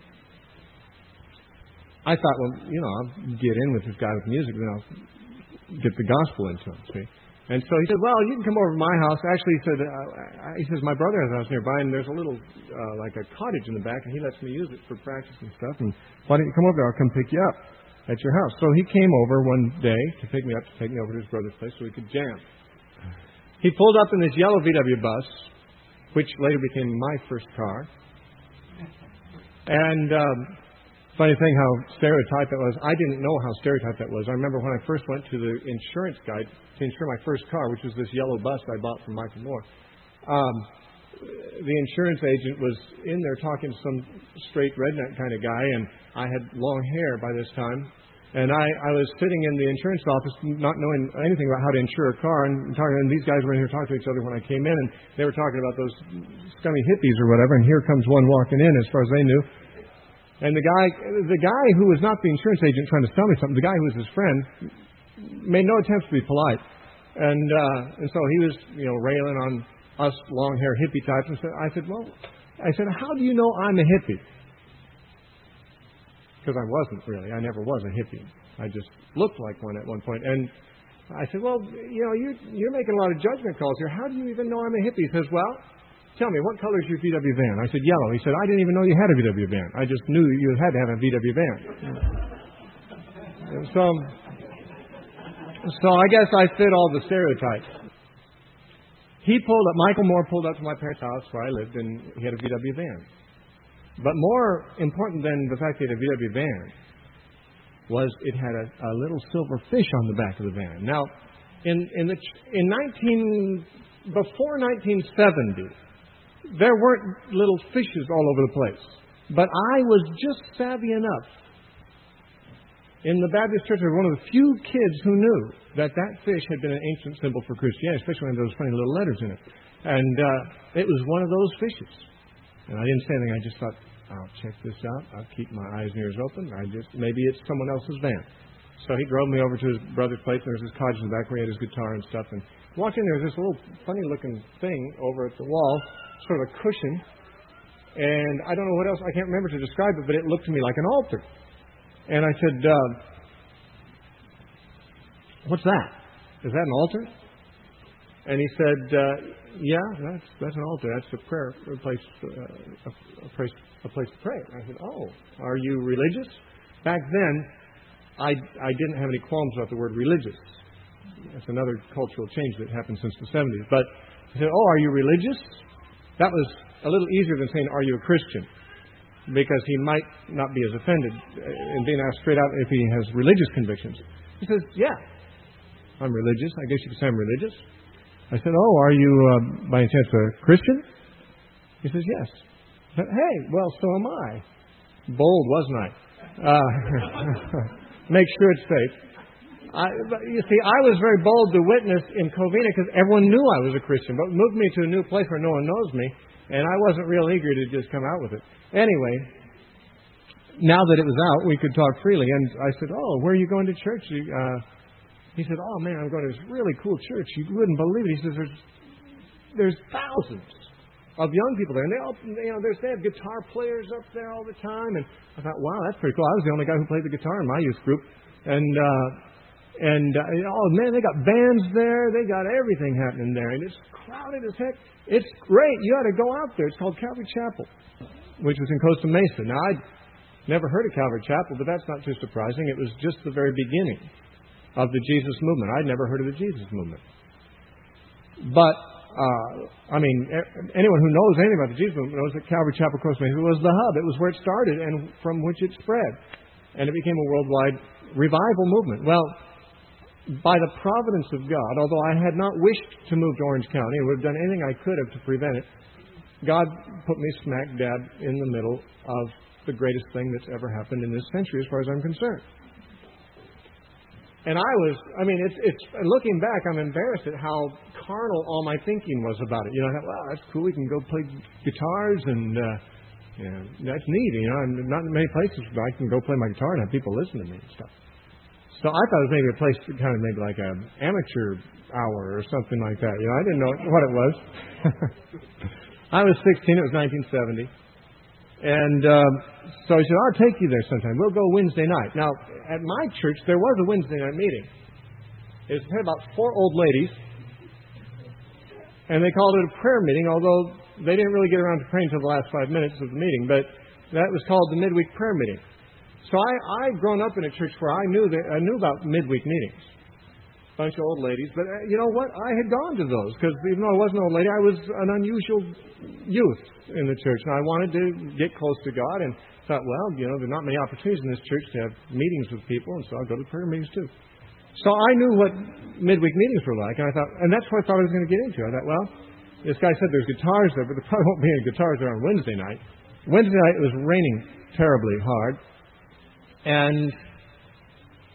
I thought, well, I'll get in with this guy with music, then I'll get the gospel into him, see? And so he said, well, you can come over to my house. Actually, he says, my brother has a house nearby, and there's a little, like a cottage in the back, and he lets me use it for practice and stuff. And why don't you come over there? I'll come pick you up at your house. So he came over one day to pick me over to his brother's place so we could jam. He pulled up in this yellow VW bus, which later became my first car. And funny thing how stereotyped that was. I didn't know how stereotyped that was. I remember when I first went to the insurance guy to insure my first car, which was this yellow bus I bought from Michael Moore. The insurance agent was in there talking to some straight redneck kind of guy, and I had long hair by this time. And I was sitting in the insurance office not knowing anything about how to insure a car, and these guys were in here talking to each other when I came in, and they were talking about those scummy hippies or whatever, and here comes one walking in as far as they knew. And the guy who was not the insurance agent trying to sell me something, the guy who was his friend, made no attempt to be polite. And so he was, railing on us long-haired hippie types. And I said, how do you know I'm a hippie? Because I wasn't really. I never was a hippie. I just looked like one at one point. And I said, you're making a lot of judgment calls here. How do you even know I'm a hippie? He says, well, tell me, what color is your VW van? I said, yellow. He said, I didn't even know you had a VW van. I just knew you had to have a VW van. So I guess I fit all the stereotypes. Michael Moore pulled up to my parents' house where I lived, and he had a VW van. But more important than the fact that he had a VW van was it had a little silver fish on the back of the van. Now, before 1970, there weren't little fishes all over the place. But I was just savvy enough in the Baptist church. I was one of the few kids who knew that fish had been an ancient symbol for Christianity, especially when there was funny little letters in it. And it was one of those fishes. And I didn't say anything. I just thought, I'll check this out. I'll keep my eyes and ears open. Maybe it's someone else's van. So he drove me over to his brother's place, and there was this cottage in the back where he had his guitar and stuff. And walking there was this little funny-looking thing over at the wall, sort of a cushion. And I don't know what else. I can't remember to describe it, but it looked to me like an altar. And I said, what's that? Is that an altar? And he said, yeah, that's an altar. That's a place to pray. And I said, oh, are you religious? Back then, I didn't have any qualms about the word religious. That's another cultural change that happened since the 70s. But he said, oh, are you religious? That was a little easier than saying, are you a Christian? Because he might not be as offended in being asked straight out if he has religious convictions. He says, yeah, I'm religious. I guess you could say I'm religious. I said, oh, are you, by any chance, a Christian? He says, yes. I said, hey, well, so am I. Bold, wasn't I? Make sure it's safe. You see, I was very bold to witness in Covina because everyone knew I was a Christian, but moved me to a new place where no one knows me, and I wasn't real eager to just come out with it. Anyway, now that it was out, we could talk freely, and I said, oh, where are you going to church? He said, oh, man, I'm going to this really cool church. You wouldn't believe it. He says, there's thousands of young people there. And they all, they have guitar players up there all the time. And I thought, wow, that's pretty cool. I was the only guy who played the guitar in my youth group. And oh, man, they got bands there. They got everything happening there. And it's crowded as heck. It's great. You ought to go out there. It's called Calvary Chapel, which was in Costa Mesa. Now, I'd never heard of Calvary Chapel, but that's not too surprising. It was just the very beginning of the Jesus movement. I'd never heard of the Jesus movement. But, anyone who knows anything about the Jesus movement knows that Calvary Chapel Costa Mesa was the hub. It was where it started and from which it spread. And it became a worldwide revival movement. Well, by the providence of God, although I had not wished to move to Orange County, I would have done anything I could have to prevent it, God put me smack dab in the middle of the greatest thing that's ever happened in this century as far as I'm concerned. And it's looking back, I'm embarrassed at how carnal all my thinking was about it. I thought, wow, that's cool. We can go play guitars, and that's neat. I'm not in many places where I can go play my guitar and have people listen to me and stuff. So I thought it was maybe a place to kind of maybe like an amateur hour or something like that. I didn't know what it was. I was 16. It was 1970. And so he said, I'll take you there sometime. We'll go Wednesday night. Now, at my church, there was a Wednesday night meeting. It had about 4 old ladies, and they called it a prayer meeting, although they didn't really get around to praying until the last 5 minutes of the meeting. But that was called the midweek prayer meeting. So I'd grown up in a church where I knew about midweek meetings. Bunch of old ladies. But you know what? I had gone to those because even though I wasn't an old lady, I was an unusual youth in the church. And I wanted to get close to God and thought, well, there are not many opportunities in this church to have meetings with people, and so I'll go to prayer meetings too. So I knew what midweek meetings were like, and I thought, and that's what I thought I was going to get into. I thought, well, this guy said there's guitars there, but there probably won't be any guitars there on Wednesday night. Wednesday night it was raining terribly hard, and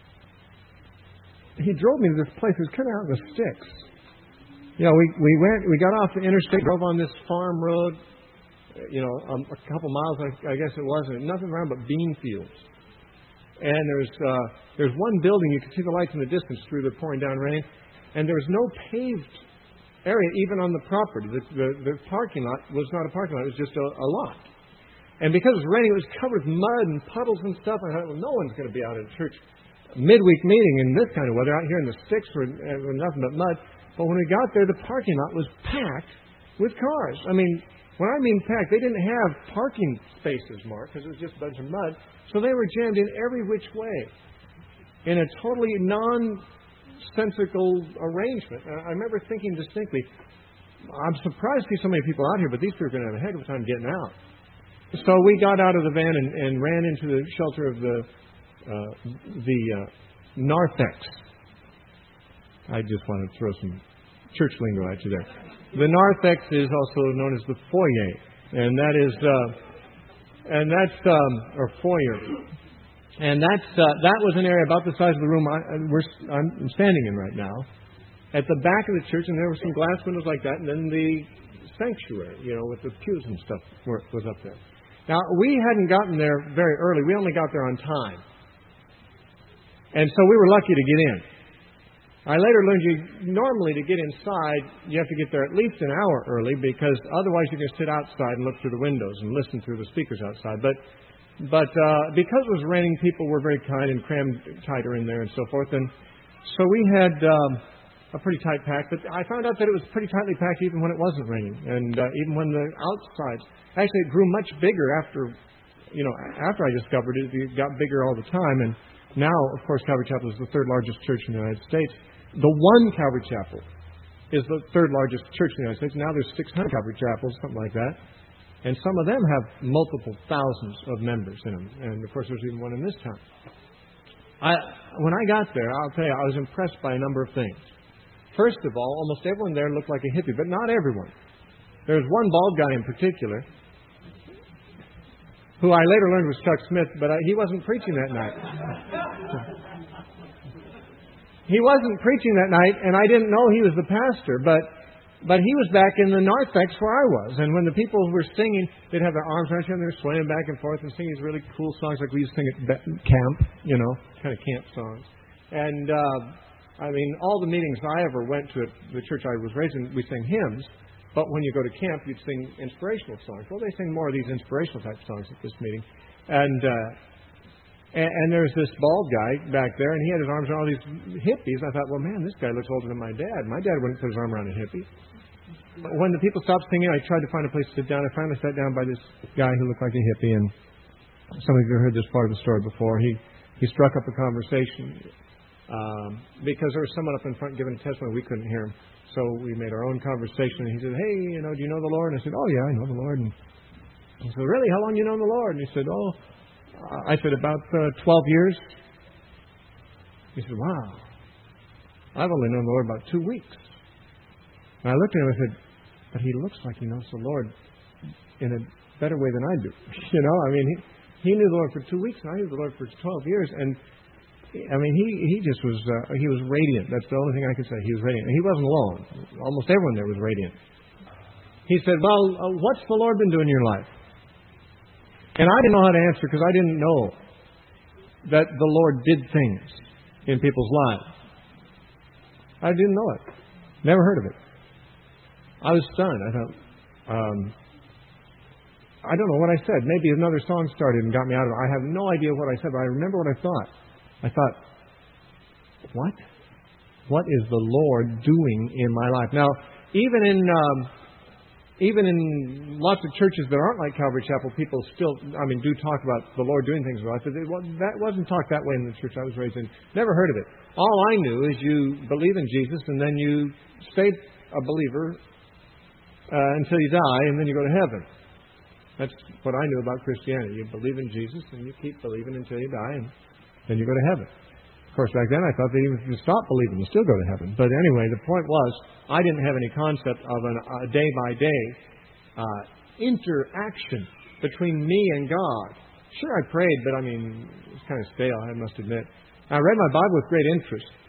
he drove me to this place. It was kind of out in the sticks. We got off the interstate, drove on this farm road, a couple miles, I guess it was, and nothing around but bean fields. And there's one building, you could see the lights in the distance through the pouring down rain, and there was no paved area even on the property. The parking lot was not a parking lot, it was just a lot. And because it was raining, it was covered with mud and puddles and stuff. I thought, well, no one's going to be out at a church midweek meeting in this kind of weather out here in the sticks with nothing but mud. But when we got there, the parking lot was packed with cars. I mean, when I mean packed, they didn't have parking spaces marked because it was just a bunch of mud. So they were jammed in every which way in a totally nonsensical arrangement. I remember thinking distinctly, I'm surprised to see so many people out here, but these people are going to have a heck of a time getting out. So we got out of the van and ran into the shelter of the narthex. I just want to throw some church lingo at you there. The narthex is also known as the foyer, and or foyer, and that was an area about the size of the room I'm standing in right now, at the back of the church, and there were some glass windows like that, and then the sanctuary, with the pews and stuff was up there. Now, we hadn't gotten there very early. We only got there on time. And so we were lucky to get in. I later learned normally to get inside, you have to get there at least an hour early because otherwise you can sit outside and look through the windows and listen through the speakers outside. But because it was raining, people were very kind and crammed tighter in there and so forth. And so we had a pretty tight pack. But I found out that it was pretty tightly packed even when it wasn't raining. And even when the outside... Actually, it grew much bigger after I discovered it. It got bigger all the time. And now, of course, Calvary Chapel is the third largest church in the United States. The one Calvary Chapel is the third largest church in the United States. Now there's 600 Calvary Chapels, something like that. And some of them have multiple thousands of members in them. And, of course, there's even one in this town. When I got there, I'll tell you, I was impressed by a number of things. First of all, almost everyone there looked like a hippie, but not everyone. There was one bald guy in particular who I later learned was Chuck Smith, but he wasn't preaching that night. He wasn't preaching that night, and I didn't know he was the pastor, but he was back in the narthex where I was. And when the people were singing, they'd have their arms around each other, and they're swaying back and forth and singing these really cool songs like we used to sing at camp, kind of camp songs. And, all the meetings I ever went to at the church I was raised in, we sang hymns. But when you go to camp, you'd sing inspirational songs. Well, they sing more of these inspirational type songs at this meeting. And there's this bald guy back there, and he had his arms around all these hippies. I thought, well, man, this guy looks older than my dad. My dad wouldn't put his arm around a hippie. But when the people stopped singing, I tried to find a place to sit down. I finally sat down by this guy who looked like a hippie, and some of you have heard this part of the story before. He struck up a conversation because there was someone up in front giving a testimony. We couldn't hear him. So we made our own conversation, and he said, hey, do you know the Lord? And I said, oh, yeah, I know the Lord. And he said, really? How long do you know the Lord? And he said, I said, about 12 years. He said, wow. I've only known the Lord about 2 weeks. And I looked at him and I said, but he looks like he knows the Lord in a better way than I do. He knew the Lord for 2 weeks, and I knew the Lord for 12 years. And he just was, he was radiant. That's the only thing I can say. He was radiant. And he wasn't alone. Almost everyone there was radiant. He said, well, what's the Lord been doing in your life? And I didn't know how to answer because I didn't know that the Lord did things in people's lives. I didn't know it. Never heard of it. I was stunned. I thought, I don't know what I said. Maybe another song started and got me out of it. I have no idea what I said, but I remember what I thought. I thought, what? What is the Lord doing in my life? Now, even in lots of churches that aren't like Calvary Chapel, people still, do talk about the Lord doing things in life. But that wasn't talked that way in the church I was raised in. Never heard of it. All I knew is you believe in Jesus, and then you stay a believer until you die, and then you go to heaven. That's what I knew about Christianity. You believe in Jesus, and you keep believing until you die, and then you go to heaven. Of course, back then I thought that even if you stop believing, you still go to heaven. But anyway, the point was, I didn't have any concept of a day-by-day interaction between me and God. Sure, I prayed, but it was kind of stale, I must admit. I read my Bible with great interest.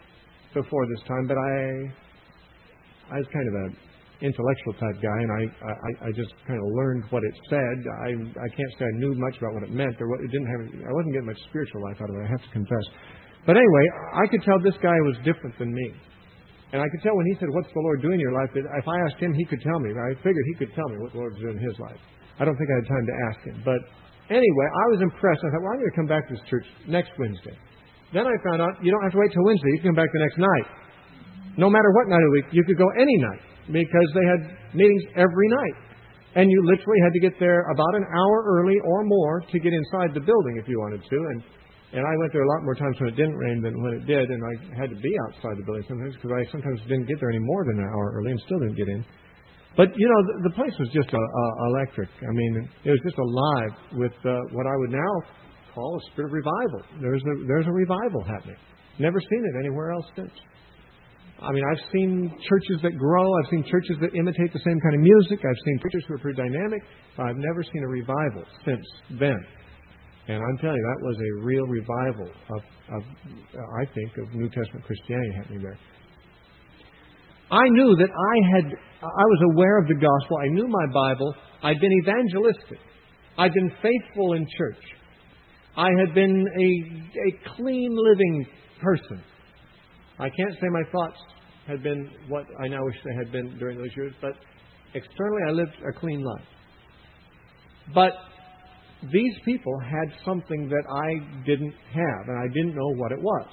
before this time, but I was kind of an intellectual type guy, and I just kind of learned what it said. I can't say I knew much about what it meant, or what it didn't have. I wasn't getting much spiritual life out of it, I have to confess. But anyway, I could tell this guy was different than me. And I could tell when he said, "What's the Lord doing in your life?" that if I asked him, he could tell me. I figured he could tell me what the Lord's doing in his life. I don't think I had time to ask him. But anyway, I was impressed. I thought, well, I'm going to come back to this church next Wednesday. Then I found out you don't have to wait till Wednesday. You can come back the next night. No matter what night of the week, you could go any night because they had meetings every night. And you literally had to get there about an hour early or more to get inside the building if you wanted to. And I went there a lot more times when it didn't rain than when it did, and I had to be outside the building sometimes because I sometimes didn't get there any more than an hour early and still didn't get in. But, you know, the place was just electric. I mean, it was just alive with what I would now call a spirit of revival. There's a revival happening. Never seen it anywhere else since. I mean, I've seen churches that grow. I've seen churches that imitate the same kind of music. I've seen preachers who are pretty dynamic. I've never seen a revival since then. And I'm telling you, that was a real revival of I think, of New Testament Christianity happening there. I knew that I was aware of the gospel. I knew my Bible. I'd been evangelistic. I'd been faithful in church. I had been a clean living person. I can't say my thoughts had been what I now wish they had been during those years, but externally I lived a clean life. But these people had something that I didn't have, and I didn't know what it was.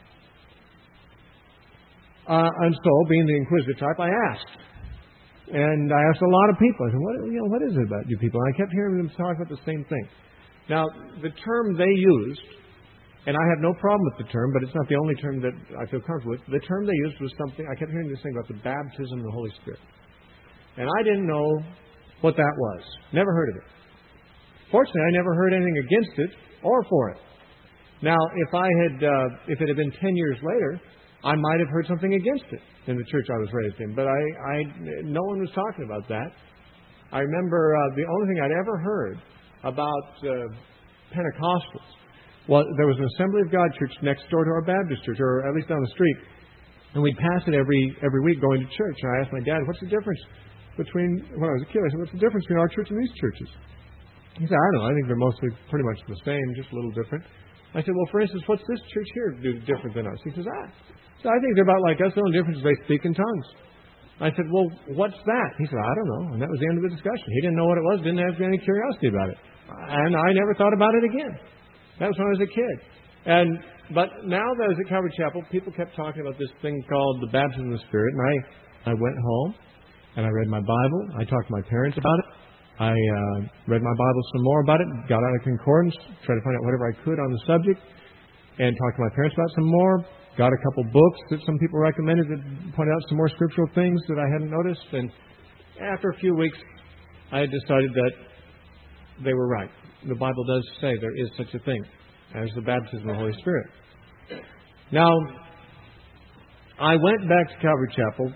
And so, being the inquisitive type, I asked. And I asked a lot of people. I said, what is it about you people? And I kept hearing them talk about the same thing. Now, the term they used, and I have no problem with the term, but it's not the only term that I feel comfortable with. The term they used was something, I kept hearing this thing about the baptism of the Holy Spirit. And I didn't know what that was. Never heard of it. Fortunately, I never heard anything against it or for it. Now, if it had been 10 years later, I might have heard something against it in the church I was raised in. But no one was talking about that. I remember the only thing I'd ever heard about Pentecostals was there was an Assembly of God church next door to our Baptist church, or at least down the street. And we'd pass it every week going to church. And I asked my dad, what's the difference between, when I was a kid, I said, what's the difference between our church and these churches? He said, I don't know. I think they're mostly pretty much the same, just a little different. I said, well, for instance, what's this church here do different than us? He says, So I think they're about like us. The only difference is they speak in tongues. I said, well, what's that? He said, I don't know. And that was the end of the discussion. He didn't know what it was, didn't have any curiosity about it. And I never thought about it again. That was when I was a kid. But now that I was at Calvary Chapel, people kept talking about this thing called the baptism of the Spirit. And I went home and I read my Bible. I talked to my parents about it. I read my Bible some more about it, got out of concordance, tried to find out whatever I could on the subject, and talked to my parents about some more. Got a couple books that some people recommended that pointed out some more scriptural things that I hadn't noticed. And after a few weeks, I had decided that they were right. The Bible does say there is such a thing as the baptism of the Holy Spirit. Now, I went back to Calvary Chapel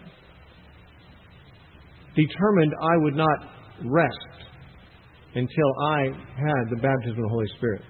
determined I would not rest until I had the baptism of the Holy Spirit.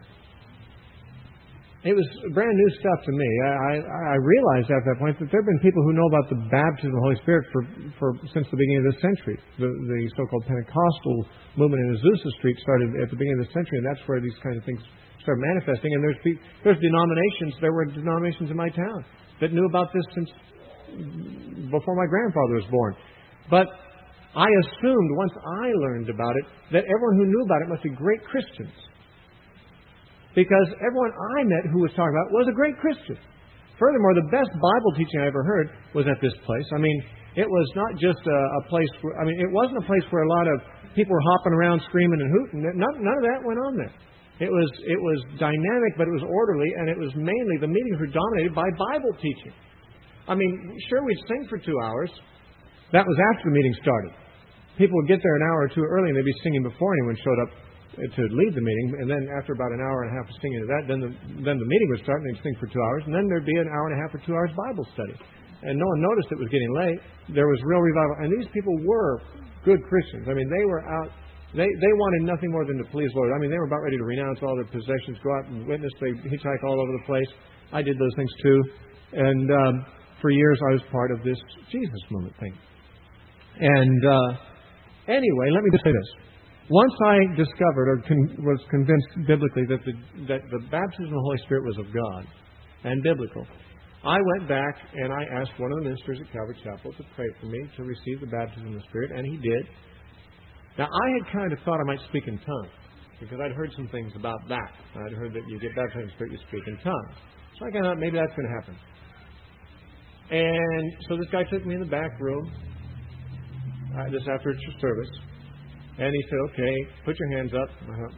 It was brand new stuff to me. I realized at that point that there have been people who know about the baptism of the Holy Spirit for since the beginning of this century. The so-called Pentecostal movement in Azusa Street started at the beginning of the century, and that's where these kind of things started manifesting. And there's denominations. There were denominations in my town that knew about this since before my grandfather was born. But I assumed once I learned about it that everyone who knew about it must be great Christians. Because everyone I met who was talking about it was a great Christian. Furthermore, the best Bible teaching I ever heard was at this place. I mean, it was not just a place where, it wasn't a place where a lot of people were hopping around screaming and hooting. None of that went on there. It was dynamic, but it was orderly, and it was mainly, the meetings were dominated by Bible teaching. I mean, sure, we'd sing for 2 hours. That was after the meeting started. People would get there an hour or two early, and they'd be singing before anyone showed up to lead the meeting. And then after about an hour and a half of singing to that, then the meeting would start, and they'd sing for 2 hours, and then there'd be an hour and a half or 2 hours Bible study. And no one noticed it was getting late. There was real revival. And these people were good Christians. I mean, they were out. They wanted nothing more than to please the Lord. I mean, they were about ready to renounce all their possessions, go out and witness. They hitchhike all over the place. I did those things too. And for years I was part of this Jesus movement thing. And anyway, let me just say this. Once I discovered or was convinced biblically that the baptism of the Holy Spirit was of God and biblical, I went back and I asked one of the ministers at Calvary Chapel to pray for me to receive the baptism of the Spirit, and he did. Now, I had kind of thought I might speak in tongues, because I'd heard some things about that. I'd heard that you get baptized in the Spirit, you speak in tongues. So I kind of thought maybe that's going to happen. And so this guy took me in the back room, this after church service, and he said, okay, put your hands up.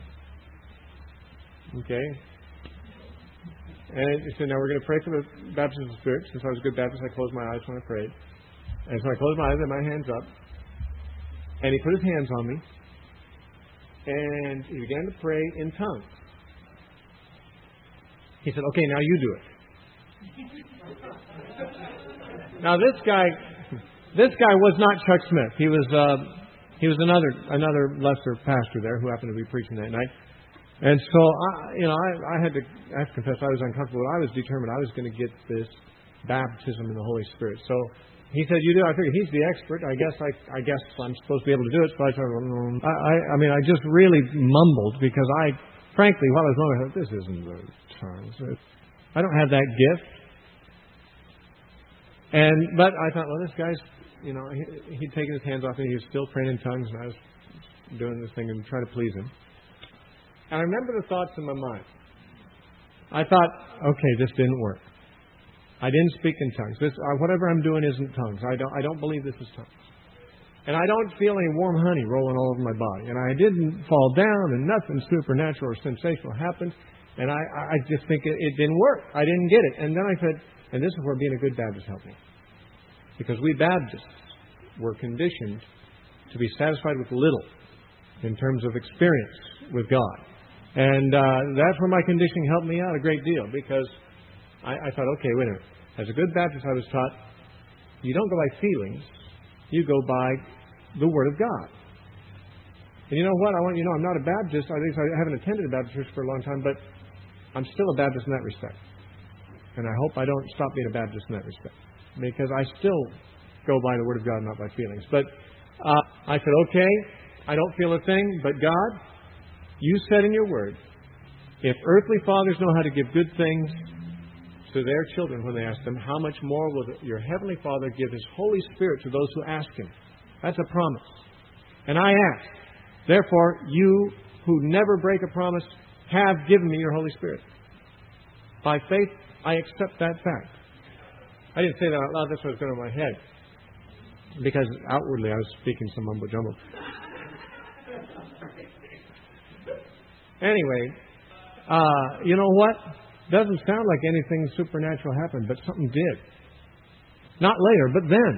Okay. And he said, now we're going to pray for the baptism of the Spirit. Since I was a good Baptist, I closed my eyes when I prayed. And so I closed my eyes and my hands up. And he put his hands on me. And he began to pray in tongues. He said, okay, now you do it. Now this guy was not Chuck Smith. He was another lesser pastor there who happened to be preaching that night. And so I had to confess I was uncomfortable. I was determined I was going to get this baptism in the Holy Spirit. So he said, "You do." I figured he's the expert. I guess I'm supposed to be able to do it. So I started. I just really mumbled because frankly, while I was wrong, I thought, this isn't the tongues. I don't have that gift. But I thought, well, this guy's, he'd taken his hands off me. He was still praying in tongues, and I was doing this thing and trying to please him. And I remember the thoughts in my mind. I thought, okay, this didn't work. I didn't speak in tongues. Whatever I'm doing isn't tongues. I don't believe this is tongues. And I don't feel any warm honey rolling all over my body. And I didn't fall down, and nothing supernatural or sensational happened. And I just think it didn't work. I didn't get it. And then I said, and this is where being a good Baptist helped me. Because we Baptists were conditioned to be satisfied with little in terms of experience with God. And that's where my conditioning helped me out a great deal, because I thought, okay, wait a minute. As a good Baptist, I was taught, you don't go by feelings, you go by the Word of God. And you know what? I want you to know I'm not a Baptist. I haven't attended a Baptist church for a long time, but I'm still a Baptist in that respect. And I hope I don't stop being a Baptist in that respect, because I still go by the Word of God, not by feelings. But I said, okay, I don't feel a thing, but God, you said in your Word, if earthly fathers know how to give good things to their children when they ask them, how much more will your Heavenly Father give His Holy Spirit to those who ask Him? That's a promise. And I ask, therefore, you who never break a promise have given me your Holy Spirit. By faith, I accept that fact. I didn't say that out loud. That's what was going on in my head. Because outwardly I was speaking some mumbo-jumbo. Anyway, you know what? Doesn't sound like anything supernatural happened, but something did. Not later, but then.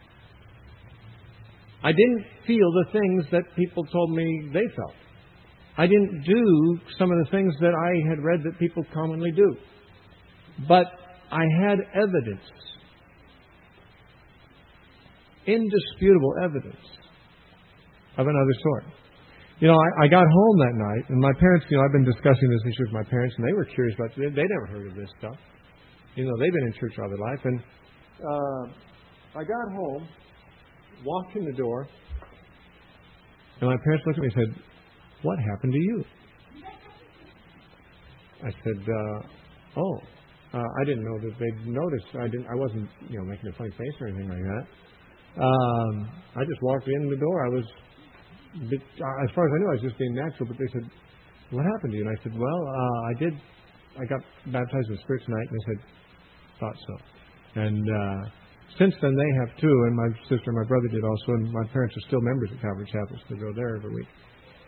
I didn't feel the things that people told me they felt. I didn't do some of the things that I had read that people commonly do. But I had evidence. Indisputable evidence of another sort. I got home that night, and my parents, I've been discussing this issue with my parents, and they were curious about it. They never heard of this stuff. They've been in church all their life. And I got home, walked in the door, and my parents looked at me and said, "What happened to you?" I said, I didn't know that they'd noticed. I wasn't, making a funny face or anything like that. I just walked in the door. I was, as far as I knew, I was just being natural. But they said, "What happened to you?" And I said, "Well, I got baptized with the Spirit tonight." And they said, "Thought so." And since then, they have too. And my sister and my brother did also. And my parents are still members of Calvary Chapel, so they go there every week.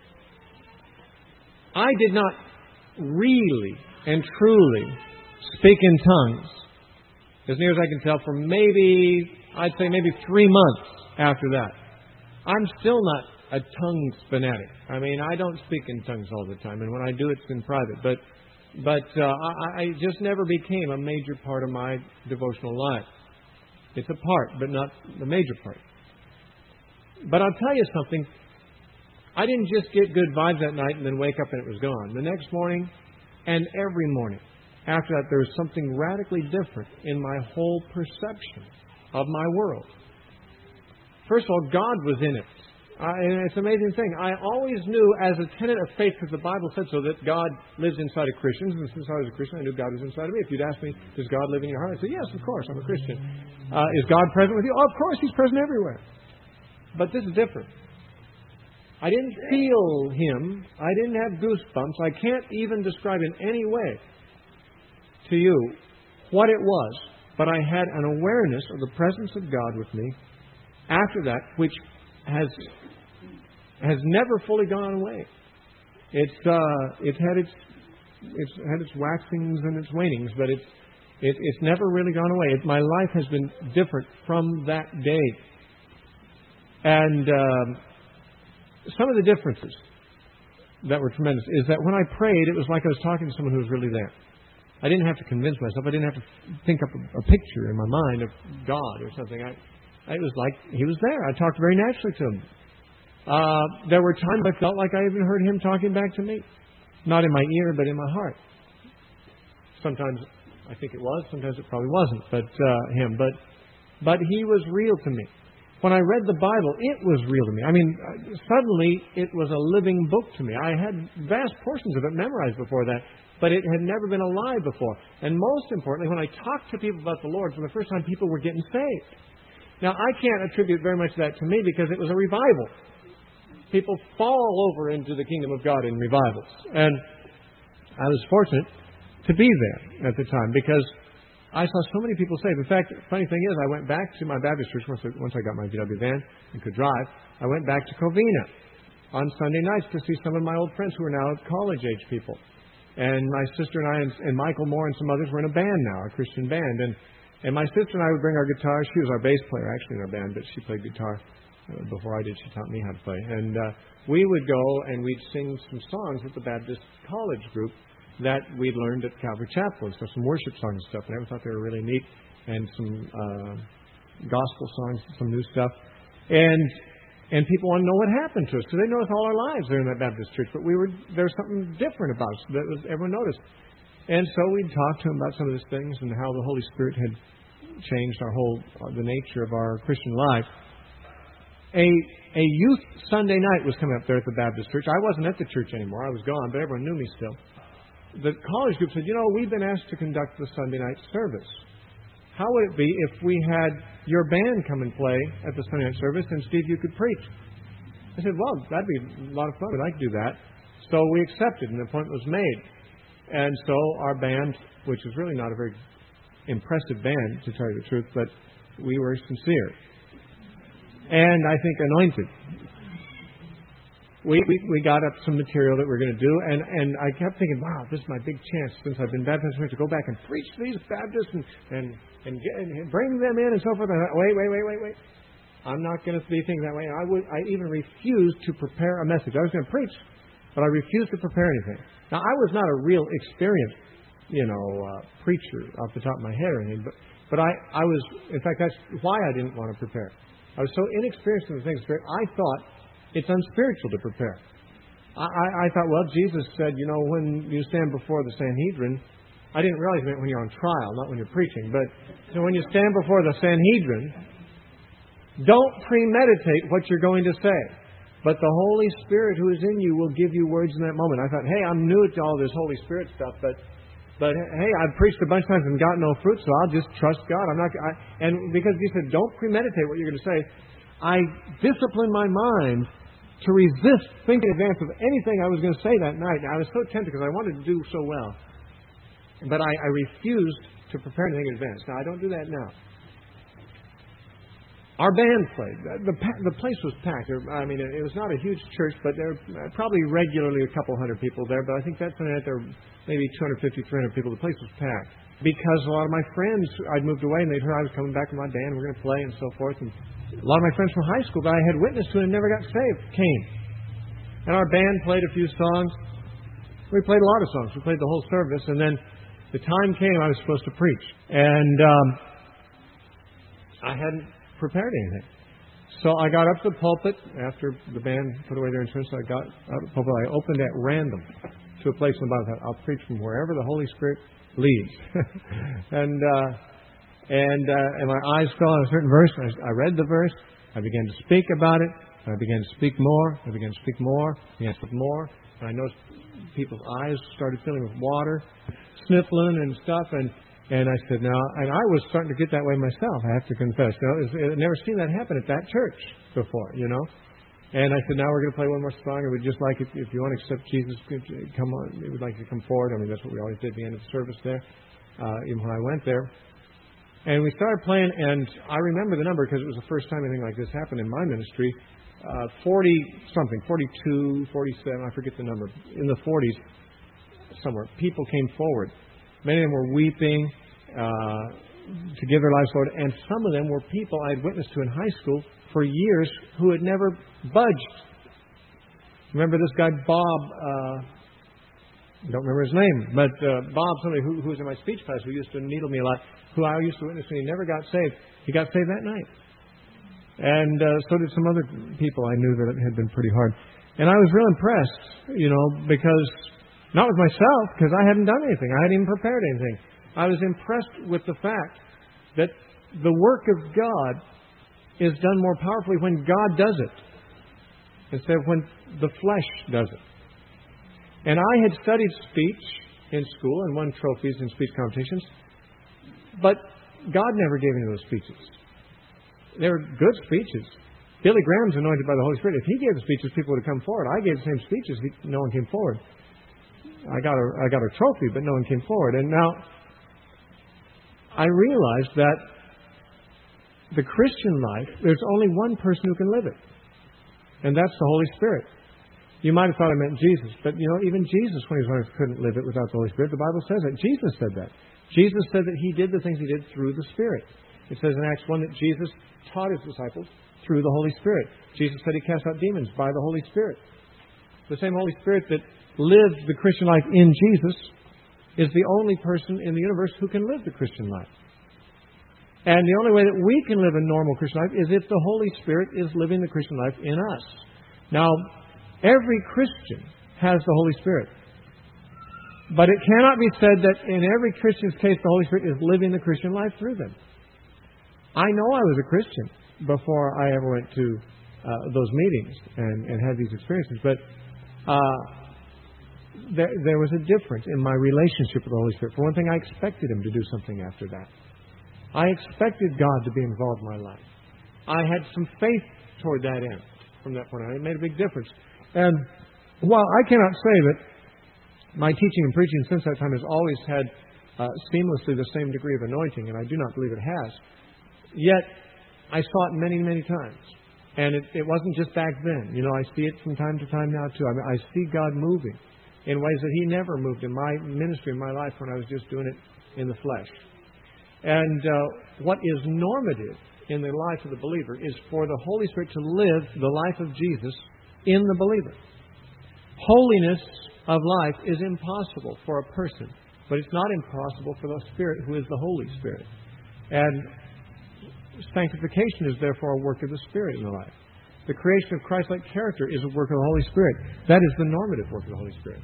I did not really and truly speak in tongues, as near as I can tell, for I'd say maybe 3 months after that. I'm still not a tongues fanatic. I don't speak in tongues all the time, and when I do, it's in private. But I just never became a major part of my devotional life. It's a part, but not the major part. But I'll tell you something. I didn't just get good vibes that night and then wake up and it was gone. The next morning and every morning, after that, there was something radically different in my whole perception of my world. First of all, God was in it. And it's an amazing thing. I always knew as a tenet of faith, because the Bible said so, that God lives inside of Christians. And since I was a Christian, I knew God was inside of me. If you'd ask me, does God live in your heart? I'd say, yes, of course, I'm a Christian. Is God present with you? Oh, of course, He's present everywhere. But this is different. I didn't feel Him. I didn't have goosebumps. I can't even describe in any way to you what it was. But I had an awareness of the presence of God with me after that, which has never fully gone away. It's had its waxings and its wanings, but it's never really gone away. My life has been different from that day. And some of the differences that were tremendous is that when I prayed, it was like I was talking to someone who was really there. I didn't have to convince myself. I didn't have to think up a picture in my mind of God or something. It was like He was there. I talked very naturally to Him. There were times I felt like I even heard Him talking back to me. Not in my ear, but in my heart. Sometimes I think it was. Sometimes it probably wasn't. Him. But He was real to me. When I read the Bible, it was real to me. I mean, suddenly it was a living book to me. I had vast portions of it memorized before that, but it had never been alive before. And most importantly, when I talked to people about the Lord, for the first time, people were getting saved. Now, I can't attribute very much of that to me because it was a revival. People fall over into the kingdom of God in revivals. And I was fortunate to be there at the time because I saw so many people saved. In fact, the funny thing is, I went back to my Baptist church once I got my VW van and could drive. I went back to Covina on Sunday nights to see some of my old friends who are now college-age people. And my sister and I and Michael Moore and some others were in a band now, a Christian band. And my sister and I would bring our guitars. She was our bass player, actually, in our band, but she played guitar before I did. She taught me how to play. And we would go and we'd sing some songs with the Baptist college group that we'd learned at Calvary Chapel. So some worship songs and stuff. And I thought they were really neat. And some gospel songs, some new stuff. And people want to know what happened to us. So they know us all our lives there in that Baptist church. But there was something different about us that everyone noticed. And so we'd talk to them about some of these things and how the Holy Spirit had changed the nature of our Christian life. A youth Sunday night was coming up there at the Baptist church. I wasn't at the church anymore. I was gone, but everyone knew me still. The college group said, we've been asked to conduct the Sunday night service. How would it be if we had your band come and play at the Sunday night service and Steve, you could preach? I said, well, that'd be a lot of fun. We'd like to do that. So we accepted and the appointment was made. And so our band, which is really not a very impressive band, to tell you the truth, but we were sincere. And I think anointed. We got up some material that we were going to do, and I kept thinking, wow, this is my big chance since I've been baptized to go back and preach to these Baptists and bring them in and so forth. And I thought, wait. I'm not going to be thinking that way. I even refused to prepare a message. I was going to preach, but I refused to prepare anything. Now, I was not a real experienced, preacher off the top of my head or anything, but I was, in fact, that's why I didn't want to prepare. I was so inexperienced in the things of Spirit, I thought it's unspiritual to prepare. I thought, well, Jesus said, when you stand before the Sanhedrin, I didn't realize it meant when you're on trial, not when you're preaching, but when you stand before the Sanhedrin, don't premeditate what you're going to say. But the Holy Spirit who is in you will give you words in that moment. I thought, hey, I'm new to all this Holy Spirit stuff, but hey, I've preached a bunch of times and got no fruit, so I'll just trust God. And because He said, don't premeditate what you're going to say, I disciplined my mind to resist thinking in advance of anything I was going to say that night. I was so tempted because I wanted to do so well. But I refused to prepare anything in advance. Now, I don't do that now. Our band played. The place was packed. It was not a huge church, but there were probably regularly a couple hundred people there. But I think that Sunday night there were maybe 250, 300 people. The place was packed. Because a lot of my friends, I'd moved away and they'd heard I was coming back with my band. We're going to play and so forth. And a lot of my friends from high school that I had witnessed to and never got saved came. And our band played a few songs. We played a lot of songs. We played the whole service. And then the time came I was supposed to preach. And I hadn't prepared anything. So I got up to the pulpit after the band put away their instruments. So I got up to the pulpit. I opened at random to a place in the Bible. I'll preach from wherever the Holy Spirit leads. and my eyes fell on a certain verse. I read the verse. I began to speak about it. I began to speak more. I began to speak more. I began to speak more. And I noticed people's eyes started filling with water, sniffling and stuff. And I said, now, and I was starting to get that way myself, I have to confess. I've never seen that happen at that church before, And I said, now we're going to play one more song, and we'd just like it, if you want to accept Jesus, come on, we would like you to come forward. I mean, that's what we always did at the end of the service there, even when I went there. And we started playing, and I remember the number because it was the first time anything like this happened in my ministry. 40-something, 42, 47, I forget the number, in the 40s somewhere, people came forward. Many of them were weeping to give their lives to the Lord, and some of them were people I had witnessed to in high school for years who had never budged. Remember this guy, Bob, I don't remember his name, but Bob, somebody who was in my speech class, who used to needle me a lot, who I used to witness and he never got saved. He got saved that night. And so did some other people I knew that it had been pretty hard. And I was real impressed, because, not with myself, because I hadn't done anything. I hadn't even prepared anything. I was impressed with the fact that the work of God is done more powerfully when God does it, instead of when the flesh does it. And I had studied speech in school and won trophies in speech competitions, but God never gave me those speeches. They were good speeches. Billy Graham's anointed by the Holy Spirit. If he gave the speeches, people would have come forward. I gave the same speeches, no one came forward. I got a trophy, but no one came forward. And now I realized that the Christian life, there's only one person who can live it, and that's the Holy Spirit. You might have thought I meant Jesus, but even Jesus, when he was on earth, couldn't live it without the Holy Spirit. The Bible says that. Jesus said that. Jesus said that he did the things he did through the Spirit. It says in Acts 1 that Jesus taught his disciples through the Holy Spirit. Jesus said he cast out demons by the Holy Spirit. The same Holy Spirit that lived the Christian life in Jesus is the only person in the universe who can live the Christian life. And the only way that we can live a normal Christian life is if the Holy Spirit is living the Christian life in us. Now, every Christian has the Holy Spirit. But it cannot be said that in every Christian's case the Holy Spirit is living the Christian life through them. I know I was a Christian before I ever went to those meetings and had these experiences, but there was a difference in my relationship with the Holy Spirit. For one thing, I expected Him to do something after that. I expected God to be involved in my life. I had some faith toward that end from that point on. It made a big difference. And while I cannot say that my teaching and preaching since that time has always had seamlessly the same degree of anointing, and I do not believe it has, yet I saw it many, many times. And it wasn't just back then. I see it from time to time now too. I see God moving in ways that He never moved in my ministry, in my life, when I was just doing it in the flesh. And what is normative in the life of the believer is for the Holy Spirit to live the life of Jesus in the believer. Holiness of life is impossible for a person, but it's not impossible for the Spirit who is the Holy Spirit. And sanctification is therefore a work of the Spirit in the life. The creation of Christ-like character is a work of the Holy Spirit. That is the normative work of the Holy Spirit.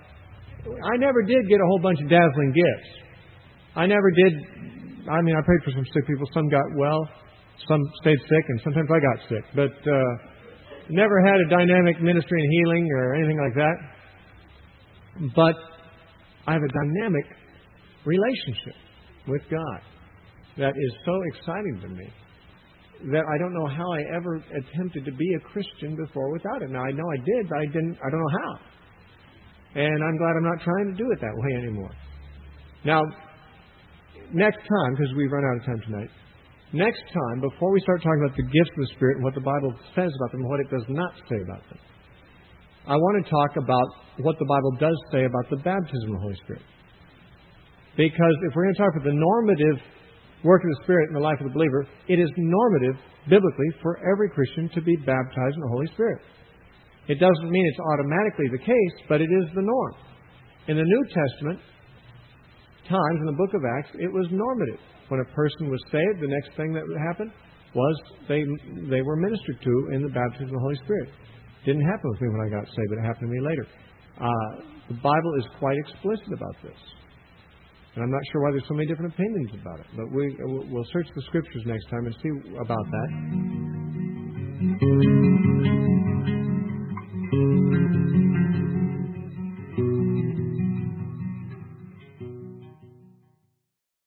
I never did get a whole bunch of dazzling gifts. I never did. I prayed for some sick people. Some got well. Some stayed sick, and sometimes I got sick. But never had a dynamic ministry in healing or anything like that. But I have a dynamic relationship with God that is so exciting to me that I don't know how I ever attempted to be a Christian before without it. Now, I know I did, but I don't know how. And I'm glad I'm not trying to do it that way anymore. Now, next time, because we've run out of time tonight, next time, before we start talking about the gifts of the Spirit and what the Bible says about them and what it does not say about them, I want to talk about what the Bible does say about the baptism of the Holy Spirit. Because if we're going to talk about the normative work of the Spirit in the life of the believer, it is normative, biblically, for every Christian to be baptized in the Holy Spirit. It doesn't mean it's automatically the case, but it is the norm. In the New Testament times, in the book of Acts, it was normative. When a person was saved, the next thing that would happen was they were ministered to in the baptism of the Holy Spirit. It didn't happen with me when I got saved, but it happened to me later. The Bible is quite explicit about this. And I'm not sure why there's so many different opinions about it. But we'll search the Scriptures next time and see about that.